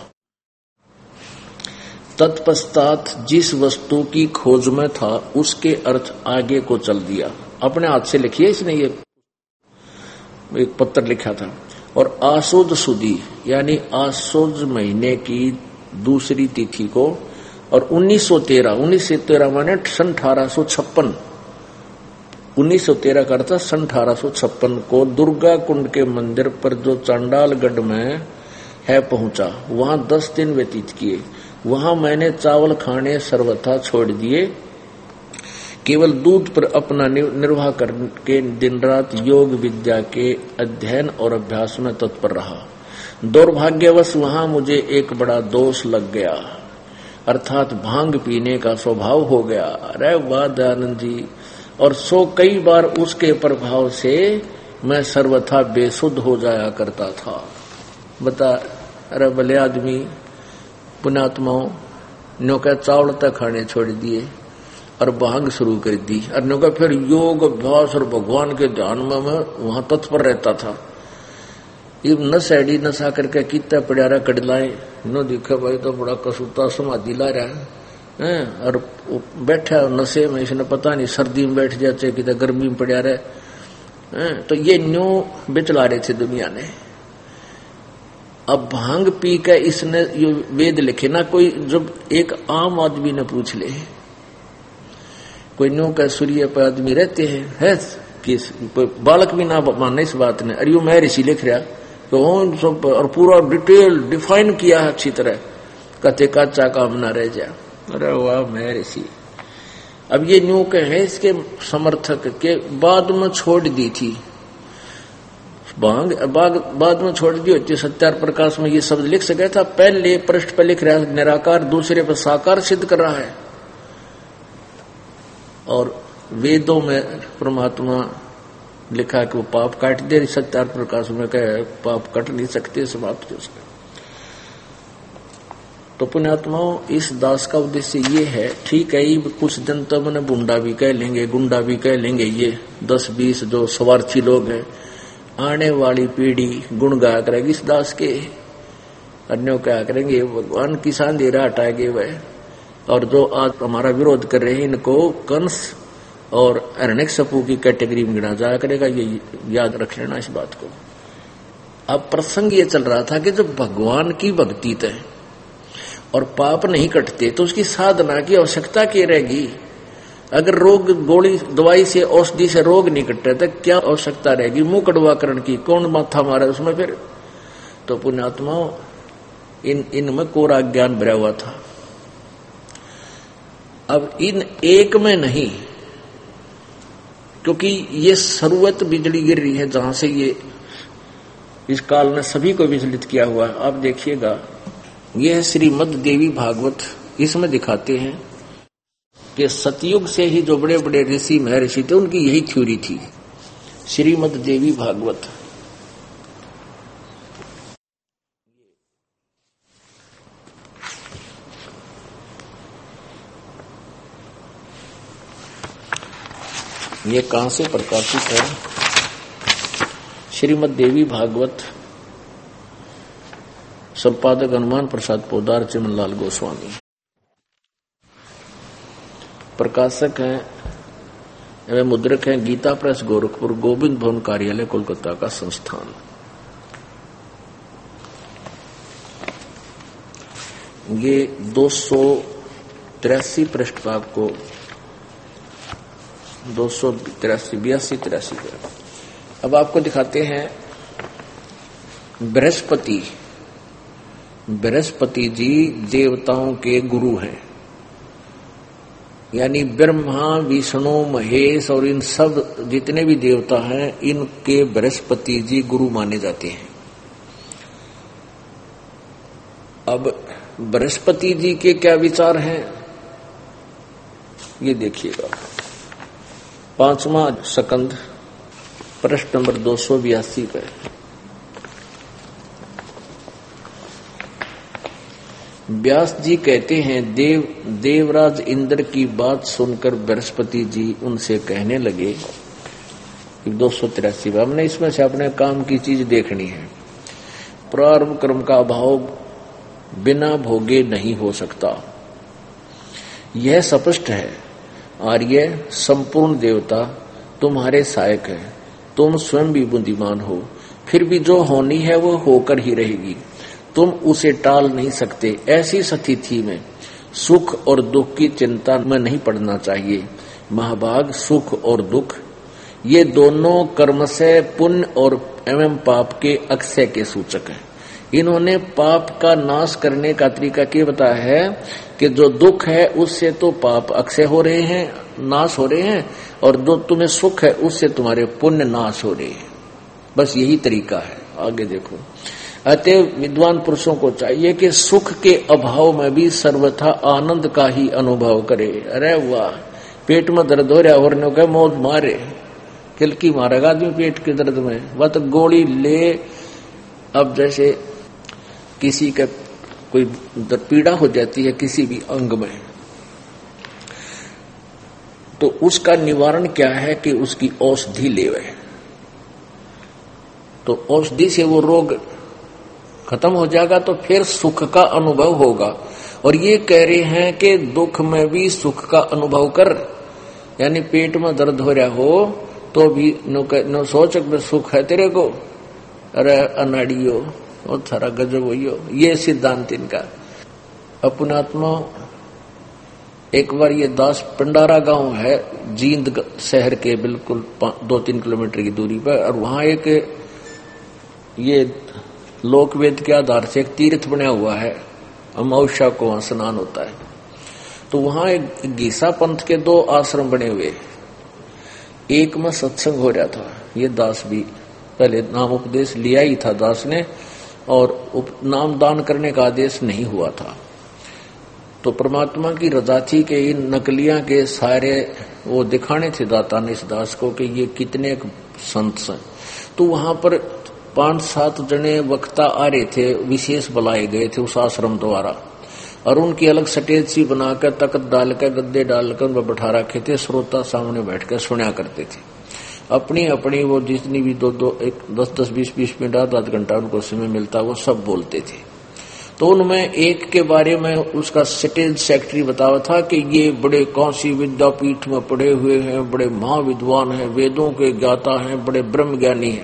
Speaker 2: तत्पश्चात जिस वस्तु की खोज में था उसके अर्थ आगे को चल दिया। अपने हाथ से लिखिए इसने, ये एक पत्र लिखा था। और आसोद सुदी यानी आसोद महीने की दूसरी तिथि को और उन्नीस सौ तेरह उन्नीस सौ तेरह माने सन अठारह सौ छप्पन उन्नीस सौ तेरह का अर्थ सन अठारह सौ छप्पन को दुर्गा कुंड के मंदिर पर जो चांडालगढ़ में है पहुंचा। वहां दस दिन व्यतीत किए। वहां मैंने चावल खाने सर्वथा छोड़ दिए, केवल दूध पर अपना निर्वाह करके दिन रात योग विद्या के अध्ययन और अभ्यास में तत्पर रहा। दुर्भाग्यवश वहां मुझे एक बड़ा दोष लग गया, अर्थात भांग पीने का स्वभाव हो गया। अरे वाह दयानंद जी। और सो कई बार उसके प्रभाव से मैं सर्वथा बेसुध हो जाया करता था। बता, अरे भले आदमी पुण्यात्माओं नो का चावल तक खाने छोड़ दिए और भांग शुरू कर दी, और नो का फिर योग अभ्यास और भगवान के ध्यान में मैं वहां तत्पर रहता था। ये नशेड़ी नशा करके कितना पड़ियारा कड़लाए नो दिखे भाई तो बड़ा कसूता समाधि ला रहा है, और बैठा नशे में, इसने पता नहीं सर्दी में बैठ जाते कि गर्मी में पड़िया रहे। तो ये न्यू बिचला रहे थे दुनिया ने। अब भांग पी के इसने ये वेद लिखे ना, कोई जब एक आम आदमी ने पूछ ले, कोई न्यू का सूर्य पर आदमी रहते हैं है कि बालक भी ना माने इस बात ने, अरे मैं ऋषि लिख रहा तो सब और पूरा डिटेल डिफाइन किया है अच्छी तरह, कथे काचा काम ना रह जा। अरे वाह मैं ऋषि। अब ये न्यू के है इसके समर्थक के बाद में छोड़ दी थी भांग, बाद में छोड़ दी होती सत्यार प्रकाश में ये शब्द लिख सके था। पहले पृष्ठ पर लिख रहा है निराकार, दूसरे पर साकार सिद्ध कर रहा है। और वेदों में परमात्मा लिखा कि वो पाप काट दे, सत्यार प्रकाश में कहे पाप कट नहीं सकते, समाप्त हो सकते। तो पुण्यात्माओं इस दास का उद्देश्य ये है, ठीक है कुछ दिन तो मैंने बुंडा भी कह लेंगे, गुंडा भी कह लेंगे, ये दस बीस जो स्वार्थी लोग हैं, आने वाली पीढ़ी गुण गाया करेगी इस दास के, अन्यों क्या करेंगे भगवान किसान दे रहा हटाएंगे वह। और जो आज हमारा विरोध कर रहे हैं इनको कंस और हिरण्यकशिपु की कैटेगरी में गिना जाया करेगा, ये याद रख लेना इस बात को। अब प्रसंग ये चल रहा था कि जब भगवान की भक्ति तय और पाप नहीं कटते तो उसकी साधना की आवश्यकता क्या रहेगी। अगर रोग गोली दवाई से औषधि से रोग नहीं कटते तो क्या आवश्यकता रहेगी मुंह कड़वाकरण की, कौन माथा मारे उसमें फिर। तो पुण्यात्माओं इन इनमें कोरा ज्ञान भरा हुआ था। अब इन एक में नहीं, क्योंकि ये सर्वत्र बिजली गिर रही है जहां से ये इस काल ने सभी को विचलित किया हुआ है। आप देखिएगा यह है श्रीमद् देवी भागवत, इसमें दिखाते हैं कि सतयुग से ही जो बड़े बड़े ऋषि महर्षि थे उनकी यही थ्योरी थी। श्रीमद् देवी भागवत ये कहां से प्रकाशित है? श्रीमद् देवी भागवत, संपादक हनुमान प्रसाद पोदार, चिमनलाल गोस्वामी। प्रकाशक हैं एवं मुद्रक हैं गीता प्रेस गोरखपुर, गोविंद भवन कार्यालय कोलकाता का संस्थान। ये दो सौ तिरासी पृष्ठ पर आपको दो सौ तिरासी बयासी तिरासी पर अब आपको दिखाते हैं बृहस्पति। बृहस्पति जी देवताओं के गुरु हैं, यानी ब्रह्मा विष्णु महेश और इन सब जितने भी देवता हैं इनके बृहस्पति जी गुरु माने जाते हैं। अब बृहस्पति जी के क्या विचार हैं ये देखिएगा। पांचवा स्कंद प्रश्न नंबर दो सौ बयासी पे व्यास जी कहते हैं, देव देवराज इंद्र की बात सुनकर बृहस्पति जी उनसे कहने लगे, दो सौ तिरासी में हमने इसमें से अपने काम की चीज देखनी है। प्रारंभ कर्म का अभाव बिना भोगे नहीं हो सकता, यह स्पष्ट है। आर्य संपूर्ण देवता तुम्हारे सहायक है, तुम स्वयं भी बुद्धिमान हो, फिर भी जो होनी है वो होकर ही रहेगी, तुम उसे टाल नहीं सकते। ऐसी स्थिति में सुख और दुख की चिंता में नहीं पड़ना चाहिए। महाभाग सुख और दुख ये दोनों कर्म से पुण्य और एवं पाप के अक्षय के सूचक हैं। इन्होंने पाप का नाश करने का तरीका क्या बताया है कि जो दुख है उससे तो पाप अक्षय हो रहे हैं, नाश हो रहे हैं, और जो तुम्हें सुख है उससे तुम्हारे पुण्य नाश हो रहे हैं। बस यही तरीका है। आगे देखो, अतः विद्वान पुरुषों को चाहिए कि सुख के अभाव में भी सर्वथा आनंद का ही अनुभव करे। अरे वाह, पेट में दर्द हो रहा और कहे मौज मारे, किलकी मारेगा आदमी पेट के दर्द में, वह तो गोली ले। अब जैसे किसी का कोई पीड़ा हो जाती है किसी भी अंग में, तो उसका निवारण क्या है कि उसकी औषधि लेवे, तो औषधि से वो रोग खत्म हो जाएगा, तो फिर सुख का अनुभव होगा। और ये कह रहे हैं कि दुख में भी सुख का अनुभव कर, यानी पेट में दर्द हो रहा हो तो भी नो, नो सोच में सुख है तेरे को, अरे अनाड़ियो और सारा गजब हो। ये सिद्धांत इनका। अपनात्मा एक बार ये दास पंडारा गांव है जींद शहर के बिल्कुल दो तीन किलोमीटर की दूरी पर, और वहां एक ये लोकवेद के आधार से एक तीर्थ बना हुआ है, अमावस्या को वहां स्नान होता है। तो वहां एक गीसा पंथ के दो आश्रम बने हुए, एक में सत्संग हो रहा था। ये दास भी पहले नाम उपदेश लिया ही था दास ने, और नाम दान करने का आदेश नहीं हुआ था। तो परमात्मा की रजा थी कि इन नकलियां के सारे वो दिखाने थे दाता ने इस दास को कि ये कितने संत हैं। तो वहां पर पांच सात जने वक्ता आ रहे थे, विशेष बुलाए गए थे उस आश्रम द्वारा, और उनकी अलग स्टेज सी बनाकर तख्त डालकर गद्दे डालकर उन पर बैठा रखे थे। श्रोता सामने बैठकर सुना करते थे। अपनी अपनी वो जितनी भी दो दो एक दस दस बीस बीस मिनट आधा आधा घंटा उनको समय मिलता वो सब बोलते थे। तो उनमें एक के बारे में उसका स्टेज सेक्रेटरी बतावा था कि ये बड़े काशी विद्यापीठ में पढ़े हुए हैं, बड़े महाविद्वान हैं, वेदों के ज्ञाता हैं, बड़े ब्रह्म ज्ञानी हैं।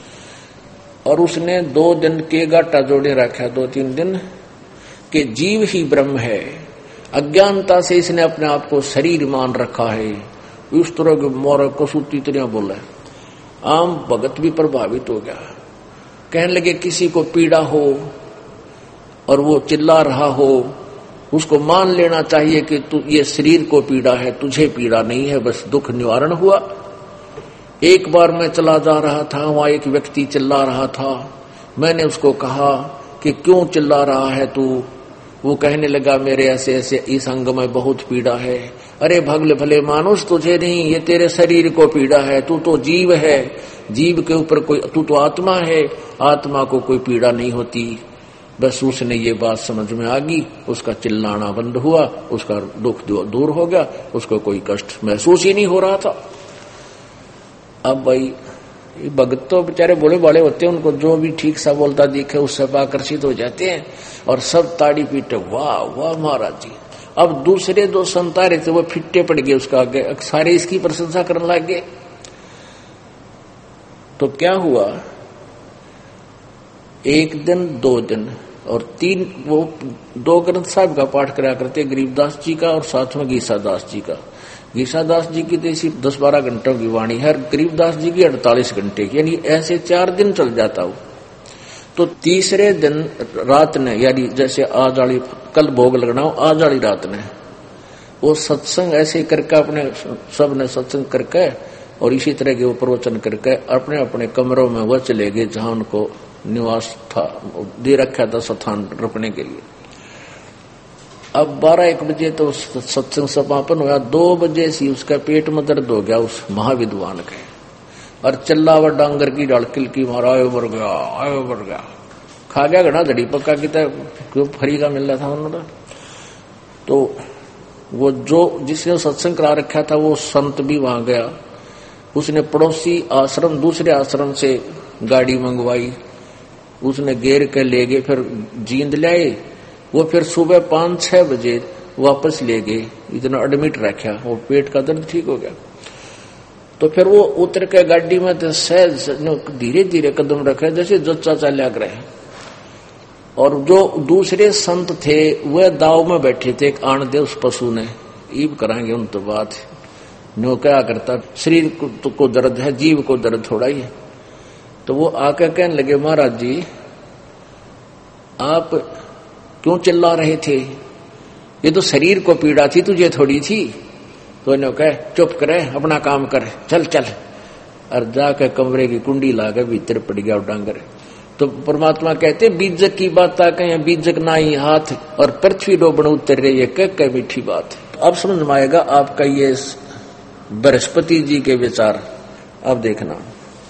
Speaker 2: और उसने दो दिन के गाटा जोड़े रखा, दो तीन दिन कि जीव ही ब्रह्म है। अज्ञानता से इसने अपने आप को शरीर मान रखा है। इस तरह के मोर कसूती तरह बोला। आम भगत भी प्रभावित हो गया। कहने लगे किसी को पीड़ा हो और वो चिल्ला रहा हो, उसको मान लेना चाहिए कि तू ये शरीर को पीड़ा है, तुझे पीड़ा नहीं है, बस दुख निवारण हुआ। एक बार मैं चला जा रहा था, वहां एक व्यक्ति चिल्ला रहा था। मैंने उसको कहा कि क्यों चिल्ला रहा है तू? वो कहने लगा मेरे ऐसे ऐसे इस अंग में बहुत पीड़ा है। अरे भगले भले मानुष, तुझे नहीं, ये तेरे शरीर को पीड़ा है। तू तो जीव है, जीव के ऊपर कोई, तू तो आत्मा है, आत्मा को कोई पीड़ा नहीं होती। बस उसने ये बात समझ में आ गई, उसका चिल्लाना बंद हुआ, उसका दुख दूर हो गया, उसको कोई कष्ट महसूस ही नहीं हो रहा था। अब भाई भगत तो बेचारे बड़े बड़े होते हैं, उनको जो भी ठीक सा बोलता दिखे उससे आकर्षित हो जाते हैं और सब ताड़ी पीटे, वाह वाह महाराज जी। अब दूसरे दो संत आ रहे थे, वो फिट्टे पड़ गए उसका आगे, सारे इसकी प्रशंसा करने लग गए। तो क्या हुआ, एक दिन दो दिन और तीन, वो दो ग्रंथ साहब का पाठ करा करते, गरीबदास जी का और साथ में गीसादास जी का। गीसादास जी की तो इसी दस बारह घंटों की वाणी है, गरीबदास जी की अड़तालीस घंटे की, यानी ऐसे चार दिन चल जाता हो। तो तीसरे दिन रात ने, यानी जैसे आज वाली कल भोग लगना हो, आज वाली रात ने वो सत्संग ऐसे करके अपने सब ने सत्संग करके और इसी तरह के वो प्रवचन करके अपने अपने कमरों में वह चले गए जहां उनको निवास था, दे रखा था स्थान रुकने के लिए। अब बारह एक बजे तो सत्संग समापन हुआ, दो बजे से उसका पेट में दर्द हो गया उस महाविद्वान के, और चल्ला व डांगर की डड़किल की मारा, आयो मर गया आयो मर गया, खा गया घड़ा धड़ी पक्का की क्यों फ्री का मिल रहा था उन्होंने। तो वो जो जिसने सत्संग करा रखा था वो संत भी वहां गया, उसने पड़ोसी आश्रम दूसरे आश्रम से गाड़ी मंगवाई, उसने घेर के ले गए, फिर जींद लाए, वो फिर सुबह पांच छह बजे वापस ले गए, इतना एडमिट रखा, वो पेट का दर्द ठीक हो गया। तो फिर वो उतर के गाड़ी में तो सहज धीरे धीरे कदम रखे जैसे जच्चा चाल्या करे, और जो दूसरे संत थे वह दाव में बैठे थे, एक आन दे उस पशु ने, ईब कराएंगे उन तो बात नो क्या करता, शरीर को, तो को दर्द है, जीव को दर्द थोड़ा ही है। तो वो आकर कहने लगे, महाराज जी आप क्यों चिल्ला रहे थे, ये तो शरीर को पीड़ा थी, तुझे थोड़ी थी। तो इन्होंने कहा चुप करे, अपना काम कर, चल चल, और जाकर कमरे की कुंडी लाकर भीतर पड़ गया डांगर। तो परमात्मा कहते बीजक की बात आ कहें, बीजक ना ही हाथ और पृथ्वी डोबण उतर रही है, कह कह मीठी बात। अब समझ में आएगा आपका ये बृहस्पति जी के विचार। अब देखना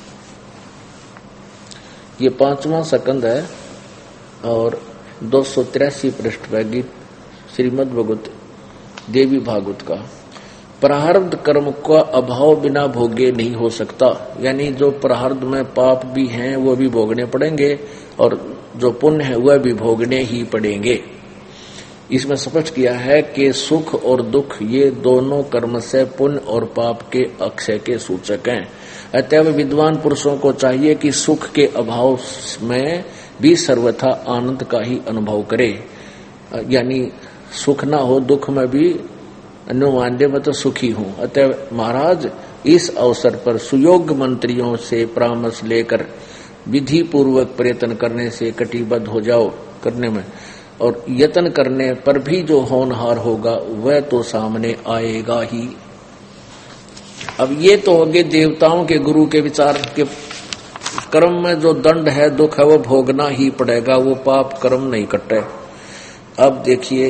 Speaker 2: ये पांचवा सकंद है और दो सौ तिरासी पृष्ठ पर गीत श्रीमद् भगवत देवी भागवत का। प्रारब्ध कर्म का अभाव बिना भोगे नहीं हो सकता, यानी जो प्रारब्ध में पाप भी हैं वो भी भोगने पड़ेंगे, और जो पुण्य है वह भी भोगने ही पड़ेंगे। इसमें स्पष्ट किया है कि सुख और दुख ये दोनों कर्म से पुण्य और पाप के अक्षय के सूचक हैं। अतएव विद्वान पुरुषों को चाहिए कि सुख के अभाव में भी सर्वथा आनंद का ही अनुभव करे, यानी सुख ना हो दुख में भी अनुमान्य में तो सुखी हूं। अतः महाराज इस अवसर पर सुयोग्य मंत्रियों से परामर्श लेकर विधि पूर्वक प्रयत्न करने से कटिबद्ध हो जाओ करने में, और यत्न करने पर भी जो होनहार होगा वह तो सामने आएगा ही। अब ये तो हो गए देवताओं के गुरु के विचार के। कर्म में जो दंड है दुख है वो भोगना ही पड़ेगा, वो पाप कर्म नहीं कटे। अब देखिए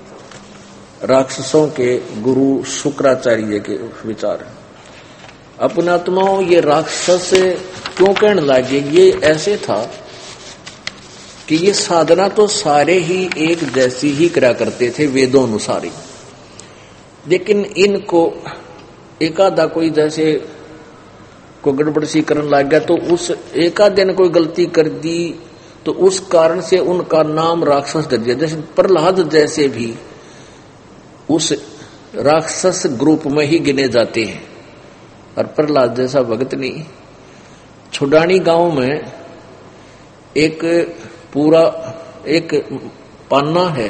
Speaker 2: राक्षसों के गुरु शुक्राचार्य के विचार। अपनात्माओं ये राक्षस क्यों कहने लगे, ये ऐसे था कि ये साधना तो सारे ही एक जैसी ही करा करते थे वेदों अनुसार ही, लेकिन इनको एकादा कोई जैसे को गड़बड़ सी करने लग गया, तो उस एकादे ने कोई गलती कर दी तो उस कारण से उनका नाम राक्षस दे दिया। जैसे प्रहलाद जैसे भी उस राक्षस ग्रुप में ही गिने जाते हैं, और प्रहलाद जैसा भगत नहीं। छुडानी गांव में एक पूरा एक पान्ना है,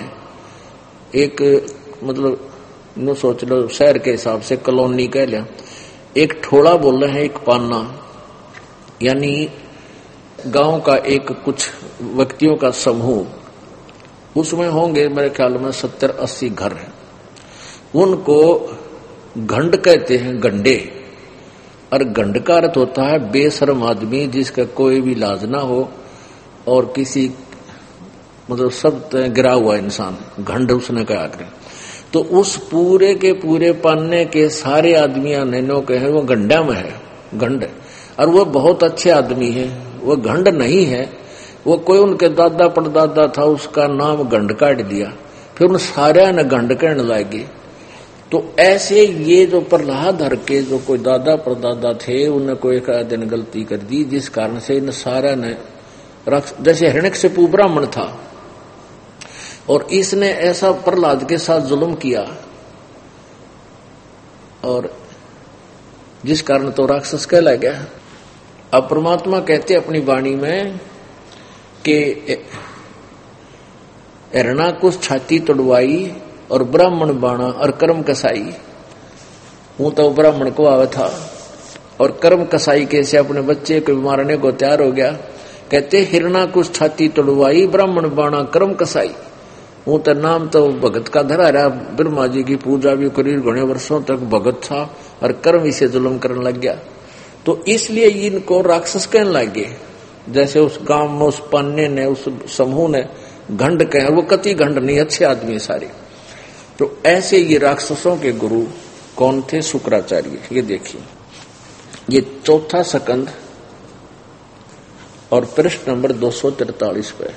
Speaker 2: एक मतलब नो सोच लो शहर के हिसाब से कॉलोनी कह लिया, एक ठोड़ा बोल रहे हैं, एक पान्ना, यानी गांव का एक कुछ व्यक्तियों का समूह। उसमें होंगे मेरे ख्याल में सत्तर अस्सी घर हैं। उनको घंड कहते हैं, गंडे। और घंड का अर्थ होता है बेशर्म आदमी जिसका कोई भी लाज ना हो और किसी मतलब सब गिरा हुआ इंसान, घंड उसने कहा करें। तो उस पूरे के पूरे पान्ने के सारे आदमियां ने नो कहे वो गंडा में है, गंड। और वो बहुत अच्छे आदमी है, वो घंड नहीं है, वो कोई उनके दादा परदादा था उसका नाम घंड काट दिया, फिर उन सारे ने घंड कहने लगे। तो ऐसे ये जो प्रहलाद हर के जो कोई दादा परदादा थे उन्हें कोई एक दिन गलती कर दी, जिस कारण से इन सारा ने रक्ष, जैसे हिरण्यकशिपु ब्राह्मण था और इसने ऐसा प्रहलाद के साथ जुल्म किया, और जिस कारण तो राक्षस कहला गया। अब परमात्मा कहते अपनी वाणी में कि हिरणाकुश छाती तोड़वाई और ब्राह्मण बाणा और कर्म कसाई। हूं तो ब्राह्मण को आवा था और कर्म कसाई कैसे अपने बच्चे को मारने को तैयार हो गया। कहते हिरणाकुश छाती तोड़वाई ब्राह्मण बाणा कर्म कसाई। हूं तो नाम तो भगत का धरा रहा, ब्रह्मा जी की पूजा भी करी, घने वर्षों तक भगत था और कर्म इसे जुल्म करने लग गया। तो इसलिए इनको राक्षस कहने लगे। जैसे उस गांव में उस पान्ने ने उस समूह ने घंड कहे, वो कति घंड नहीं, अच्छे आदमी सारे। तो ऐसे ये राक्षसों के गुरु कौन थे? शुक्राचार्य। ये देखिए, ये चौथा सकंद और पृष्ठ नंबर दो सौ तैतालीस पे।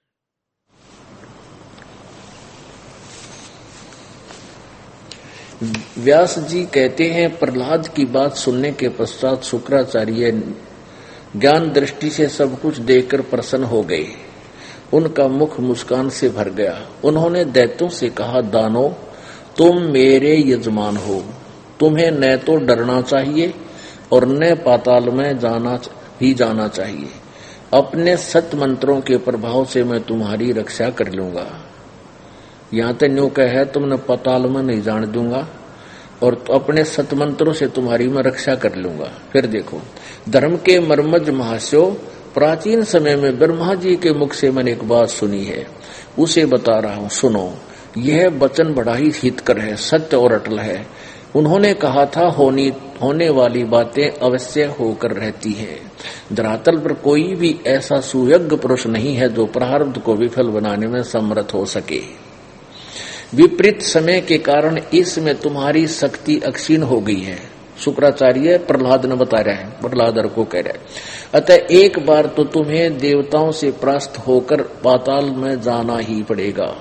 Speaker 2: व्यास जी कहते हैं, प्रहलाद की बात सुनने के पश्चात शुक्राचार्य ज्ञान दृष्टि से सब कुछ देखकर प्रसन्न हो गए। उनका मुख मुस्कान से भर गया। उन्होंने दैत्यों से कहा, दानो, तुम मेरे यजमान हो, तुम्हें न तो डरना चाहिए और न पाताल में जाना ही जाना चाहिए। अपने सत मंत्रों के प्रभाव से मैं तुम्हारी रक्षा कर लूंगा। यहाँ तक न्यू कह है, तुमने पाताल में नहीं जान दूंगा और तो अपने सतमंत्रों से तुम्हारी मैं रक्षा कर लूंगा। फिर देखो, धर्म के मर्मज महास्यो, प्राचीन समय में ब्रह्मा जी के मुख से मैंने एक बात सुनी है, उसे बता रहा हूं, सुनो। यह वचन बड़ा ही हितकर है, सत्य और अटल है। उन्होंने कहा था, होनी होने वाली बातें अवश्य होकर रहती है। धरातल पर कोई भी ऐसा सुयोग्य पुरुष नहीं है जो प्रारब्ध को विफल बनाने में समर्थ हो सके। विपरीत समय के कारण इसमें तुम्हारी शक्ति अक्षीण हो गई है। शुक्राचार्य प्रहलाद ने बता रहे हैं, प्रहलाद को कह रहे हैं। अतः एक बार तो तुम्हें देवताओं से परास्त होकर पाताल में जाना ही पड़ेगा।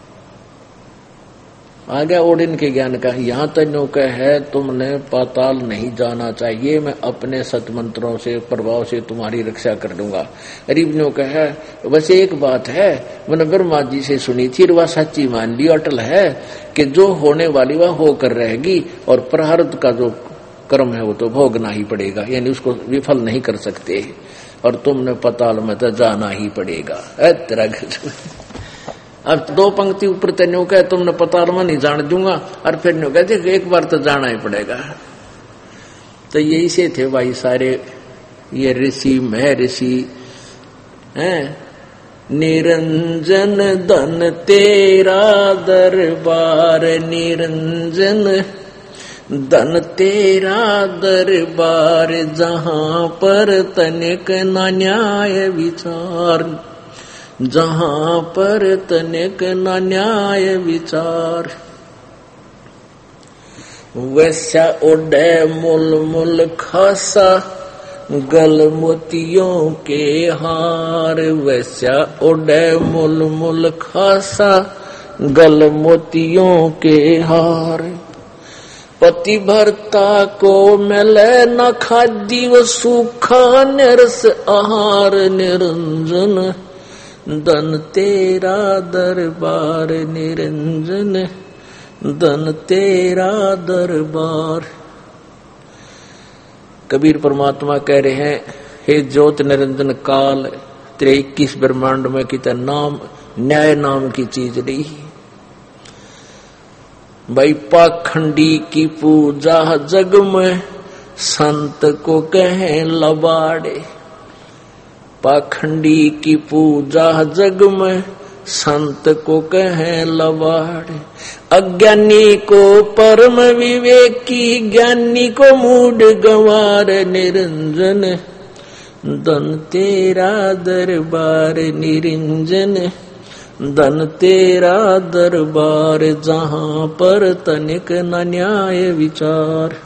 Speaker 2: आ गया ओडिन के ज्ञान का। यहाँ तक नो कह है, तुमने पाताल नहीं जाना चाहिए, मैं अपने सतमंत्रों से प्रभाव से तुम्हारी रक्षा कर दूंगा। गरीब नो कह है, बस एक बात है, मैंने ब्रह्मा जी से सुनी थी, वह सच्ची मान ली, अटल है कि जो होने वाली वह होकर रहेगी और प्रारब्ध का जो कर्म है वो तो भोगना ही पड़ेगा, यानी उसको विफल नहीं कर सकते। और तुमने पाताल में तो जाना ही पड़ेगा। तेरा अब दो पंक्ति ऊपर तेन्यू कहे, तुमने पाताल में नहीं जान दूंगा, और फिर न्यू कहते एक बार तो जाना ही पड़ेगा। तो यही से थे भाई सारे ये ऋषि मह ऋषि हैं। निरंजन धन तेरा दरबार, निरंजन धन तेरा दरबार, जहां पर तनिक न न्याय विचार, जहां पर तनिक न न्याय विचार। वैसा उड़े मुल मुल खासा, गल मोतियों के हार, वैसा उड़े मुल मुल खासा, गल मोतियों के हार। पति भरता को मिले न खादी, व सूखा निरस आहार, निरंजन धन तेरा दरबार, निरंजन धन तेरा दरबार। कबीर परमात्मा कह रहे हैं, हे ज्योत निरंजन काल, तेरे इक्कीस ब्रह्मांड में कितना नाम न्याय नाम की चीज नहीं। भाई पाखंडी की पूजा जग में, संत को कहें लबाड़े। पाखंडी की पूजा जग में, संत को कहें लबाड़े। अज्ञानी को परम विवेकी, ज्ञानी को मूड गंवार, निरंजन धन तेरा दरबार, निरंजन धन तेरा दरबार, जहां पर तनिक न न्याय विचार।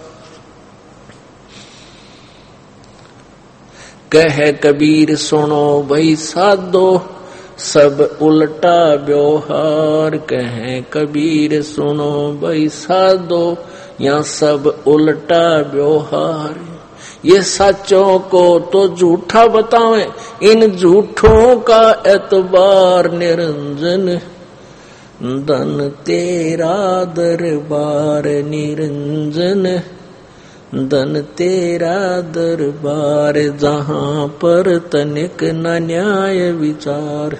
Speaker 2: कहे कबीर सुनो भाई साधो, सब उल्टा व्यवहार। कहे कबीर सुनो भाई साधो, या सब उल्टा व्यवहार। ये सच्चों को तो झूठा बतावे, इन झूठों का एतबार, निरंजन धन तेरा दरबार, निरंजन धन तेरा दरबार, जहां पर तनिक न न्याय विचार।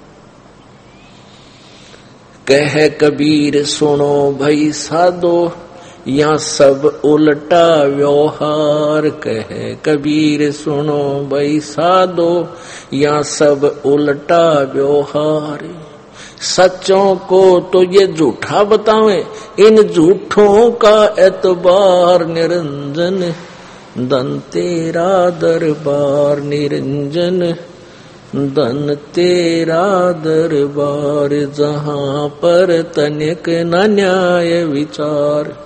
Speaker 2: कह कबीर सुनो भाई साधो, या सब उल्टा व्यवहार। कह कबीर सुनो भाई साधो, या सब उल्टा व्यवहार। सच्चों को तो ये झूठा बतावे, इन झूठों का एतबार, निरंजन धन तेरा दरबार, निरंजन धन तेरा दरबार जहां पर तनिक न न्याय विचार।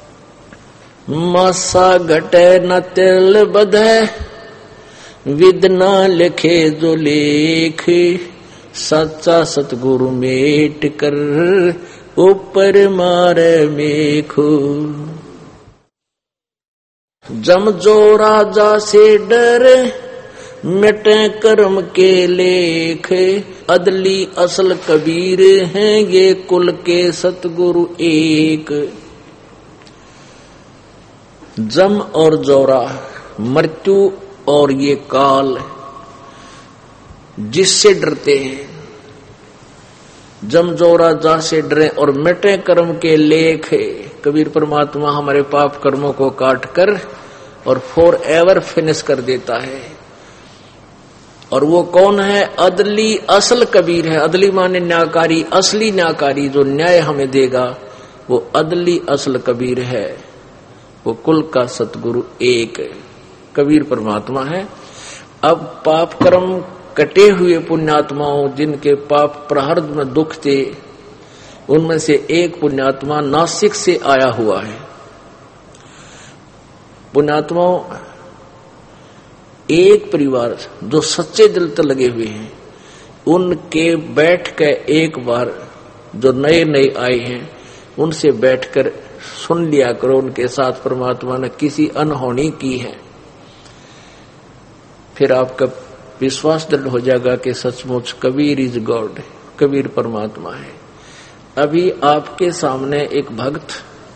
Speaker 2: मासा घटे न तिल बधे विद न लिखे जो लेख। सच्चा सतगुरु मेट कर ऊपर मारे मेखो। जम जो राजा से डर मिटे कर्म के लेख। अदली असल कबीर हैं ये कुल के सतगुरु एक। जम और जोरा मृत्यु और ये काल जिससे डरते हैं। जम जोरा जा से डरे और मिटे कर्म के लेख। कबीर परमात्मा हमारे पाप कर्मों को काट कर और फॉर एवर फिनिश कर देता है। और वो कौन है? अदली असल कबीर है। अदली माने न्यायकारी, असली न्यायकारी जो न्याय हमें देगा वो अदली असल कबीर है। वो कुल का सतगुरु एक कबीर परमात्मा है। अब पाप कर्म कटे हुए पुण्यात्माओं जिनके पाप प्रारब्ध में दुख थे, उनमें से एक पुण्यात्मा नासिक से आया हुआ है। पुण्यात्माओं एक परिवार जो सच्चे दिल से लगे हुए हैं, उनके बैठ के एक बार जो नए नए आए हैं उनसे बैठकर सुन लिया करो उनके साथ परमात्मा ने किसी अनहोनी की है। फिर आपका विश्वास दृढ़ हो जाएगा कि सचमुच कबीर इज गॉड, कबीर परमात्मा है। अभी आपके सामने एक भक्त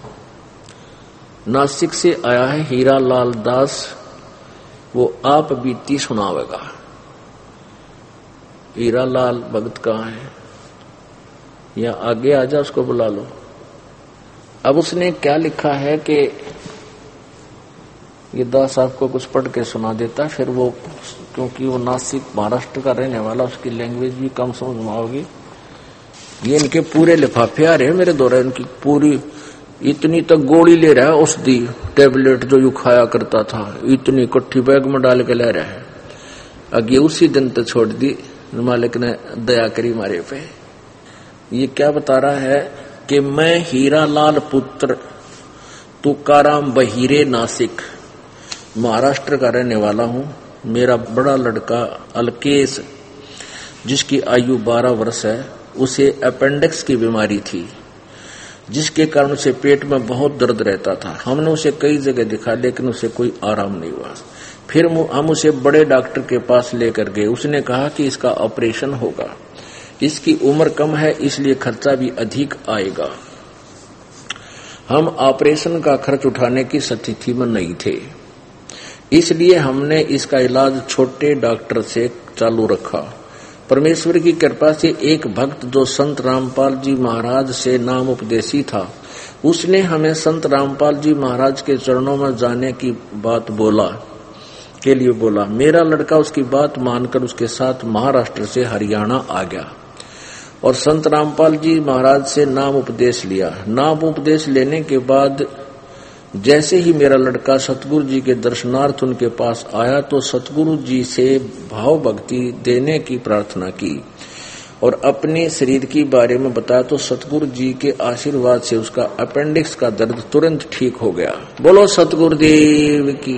Speaker 2: नासिक से आया है, हीरा लाल दास। वो आप बीती सुनावेगा। हीरा लाल भक्त कहाँ है? या आगे आजा, उसको बुला लो। अब उसने क्या लिखा है कि ये दास आपको कुछ पढ़ के सुना देता, फिर वो क्योंकि वो नासिक महाराष्ट्र का रहने वाला, उसकी लैंग्वेज भी कम समझ में आओगी। ये इनके पूरे लिफाफे आ रहे हैं मेरे द्वारा, इनकी पूरी इतनी तक गोली ले रहा है औषधि टेबलेट जो यू खाया करता था, इतनी इकट्ठी बैग में डाल के ले रहा है। आगे उसी दिन तो छोड़ दी, मालिक ने दया करी मारे पे। ये क्या बता रहा है कि मैं हीरा लाल पुत्र तुकाराम बहीरे नासिक महाराष्ट्र का रहने वाला हूं। मेरा बड़ा लड़का अलकेश जिसकी आयु बारह वर्ष है, उसे अपेंडिक्स की बीमारी थी जिसके कारण उसे पेट में बहुत दर्द रहता था। हमने उसे कई जगह दिखा लेकिन उसे कोई आराम नहीं हुआ। फिर हम उसे बड़े डॉक्टर के पास लेकर गए। उसने कहा कि इसका ऑपरेशन होगा, इसकी उम्र कम है इसलिए खर्चा भी अधिक आएगा। हम ऑपरेशन का खर्च उठाने की स्थिति में नहीं थे, इसलिए हमने इसका इलाज छोटे डॉक्टर से चालू रखा। परमेश्वर की कृपा से एक भक्त जो संत रामपाल जी महाराज से नाम उपदेशी था, उसने हमें संत रामपाल जी महाराज के चरणों में जाने की बात बोला के लिए बोला। मेरा लड़का उसकी बात मानकर उसके साथ महाराष्ट्र से हरियाणा आ गया और संत रामपाल जी महाराज से नाम उपदेश लिया। नाम उपदेश लेने के बाद जैसे ही मेरा लड़का सतगुरु जी के दर्शनार्थ उनके पास आया तो सतगुरु जी से भाव भक्ति देने की प्रार्थना की और अपने शरीर के बारे में बताया तो सतगुरु जी के आशीर्वाद से उसका अपेंडिक्स का दर्द तुरंत ठीक हो गया। बोलो सतगुरुदेव की।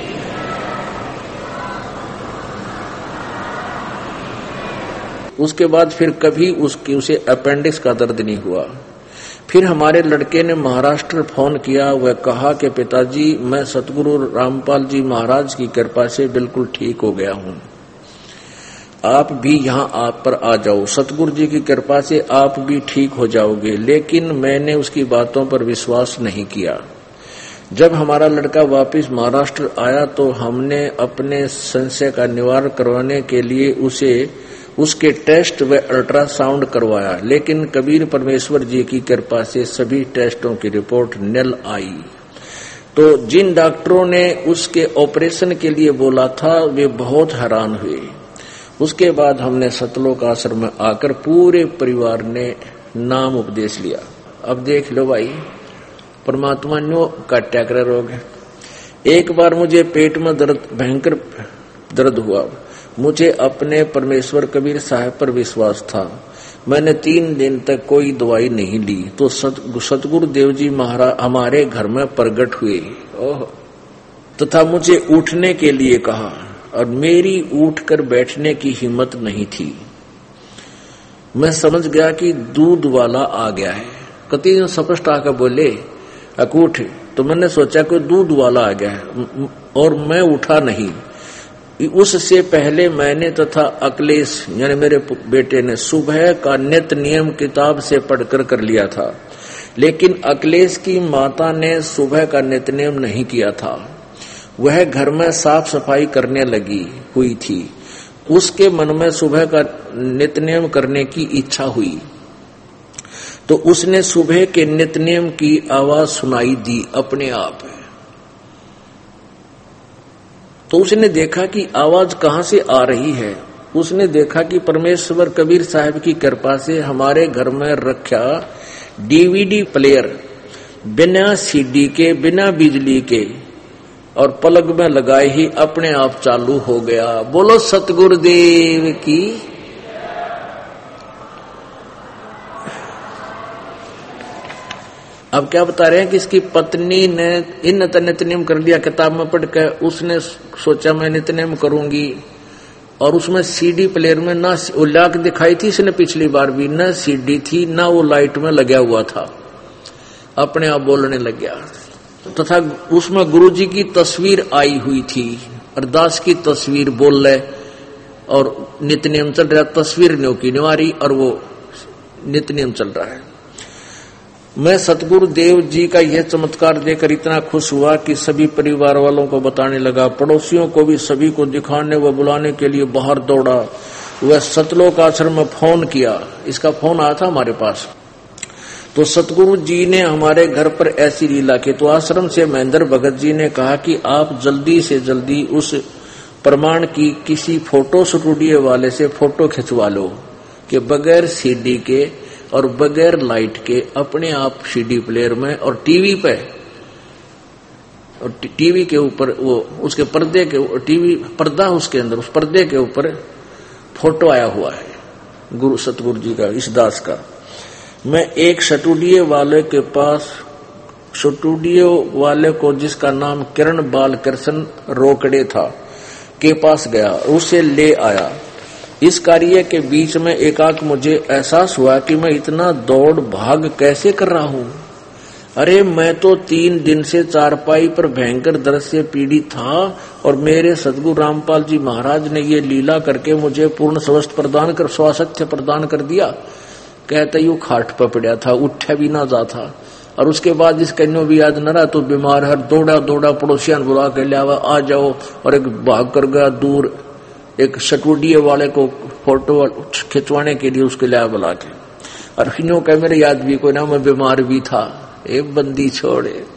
Speaker 2: उसके बाद फिर कभी उसकी उसे अपेंडिक्स का दर्द नहीं हुआ। फिर हमारे लड़के ने महाराष्ट्र फोन किया, वह कहा कि पिताजी मैं सतगुरु रामपाल जी महाराज की कृपा से बिल्कुल ठीक हो गया हूं, आप भी यहाँ आप पर आ जाओ, सतगुरु जी की कृपा से आप भी ठीक हो जाओगे। लेकिन मैंने उसकी बातों पर विश्वास नहीं किया। जब हमारा लड़का वापस महाराष्ट्र आया तो हमने अपने संशय का निवारण करवाने के लिए उसे उसके टेस्ट व अल्ट्रासाउंड करवाया, लेकिन कबीर परमेश्वर जी की कृपा से सभी टेस्टों की रिपोर्ट निल आई। तो जिन डॉक्टरों ने उसके ऑपरेशन के लिए बोला था वे बहुत हैरान हुए। उसके बाद हमने सतलोक आश्रम में आकर पूरे परिवार ने नाम उपदेश लिया। अब देख लो भाई, परमात्मा नो काट्या कर रोग है। एक बार मुझे पेट में दर्द भयंकर दर्द हुआ, मुझे अपने परमेश्वर कबीर साहब पर विश्वास था। मैंने तीन दिन तक कोई दवाई नहीं ली तो सतगुरु देव जी महाराज हमारे घर में प्रकट हुए ओह तथा मुझे उठने के लिए कहा और मेरी उठकर बैठने की हिम्मत नहीं थी। मैं समझ गया कि दूध वाला आ गया है। कति स्पष्ट आकर बोले अकूठ, तो मैंने सोचा कि दूध वाला आ गया है और मैं उठा नहीं। उससे पहले मैंने तथा अखिलेश यानी मेरे बेटे ने सुबह का नित्य नियम किताब से पढ़कर कर लिया था, लेकिन अखिलेश की माता ने सुबह का नित्य नियम नहीं किया था। वह घर में साफ सफाई करने लगी हुई थी। उसके मन में सुबह का नित्य नियम करने की इच्छा हुई तो उसने सुबह के नित्य नियम की आवाज सुनाई दी अपने आप। तो उसने देखा कि आवाज कहां से आ रही है। उसने देखा कि परमेश्वर कबीर साहब की कृपा से हमारे घर में रखा डीवीडी प्लेयर बिना सीडी के बिना बिजली के और पलक में लगाए ही अपने आप चालू हो गया। बोलो सतगुरुदेव की। अब क्या बता रहे हैं कि इसकी पत्नी ने इन नित्यनेम कर लिया किताब में पढ़कर। उसने सोचा मैं नित्यनेम करूंगी और उसमें सीडी प्लेयर में ना वो लाक दिखाई थी इसने पिछली बार भी, ना सीडी थी ना वो लाइट में लगा हुआ था। अपने आप बोलने लग गया तथा तो उसमें गुरुजी की तस्वीर आई हुई थी। अरदास की तस्वीर बोल रहे और नित्यनेम चल रहा, तस्वीर न्यो की निवारी और वो नित्यनेम चल रहा है। मैं सतगुरु देव जी का यह चमत्कार देखकर इतना खुश हुआ कि सभी परिवार वालों को बताने लगा, पड़ोसियों को भी सभी को दिखाने व बुलाने के लिए बाहर दौड़ा। वह सतलोक आश्रम में फोन किया, इसका फोन आया था हमारे पास। तो सतगुरु जी ने हमारे घर पर ऐसी लीला की। तो आश्रम से महेंद्र भगत जी ने कहा कि आप जल्दी से जल्दी उस प्रमाण की किसी फोटो स्टूडियो वाले से फोटो खिंचवा लो कि बगैर सीडी के और बगैर लाइट के अपने आप सीडी प्लेयर में और टीवी पे और टीवी के ऊपर वो उसके पर्दे के टीवी पर्दा उसके अंदर उस पर्दे के ऊपर फोटो आया हुआ है गुरु सतगुरु जी का, इस दास का। मैं एक स्टूडियो वाले के पास स्टूडियो वाले को जिसका नाम किरण बाल कृष्ण रोकड़े था के पास गया, उसे ले आया। इस कार्य के बीच में एकाक मुझे एहसास हुआ कि मैं इतना दौड़ भाग कैसे कर रहा हूं। अरे मैं तो तीन दिन से चारपाई पर भयंकर दर्द से पीड़ित था और मेरे सद्गुरु रामपाल जी महाराज ने ये लीला करके मुझे पूर्ण स्वस्थ प्रदान कर स्वास्थ्य प्रदान कर दिया। कहते यू खाट पर पड़ा था, उठा भी ना जाता। और उसके बाद इस कन्यो भी याद न रहा तो बीमार है, दौड़ा दौड़ा पड़ोसियान बुला के लिया आ जाओ और एक भाग कर गया दूर एक स्टूडियो वाले को फोटो खिंचवाने के लिए उसके लिया बुला के। और फिर कह मेरे याद भी कोई ना, मैं बीमार भी था। एक बंदी छोड़े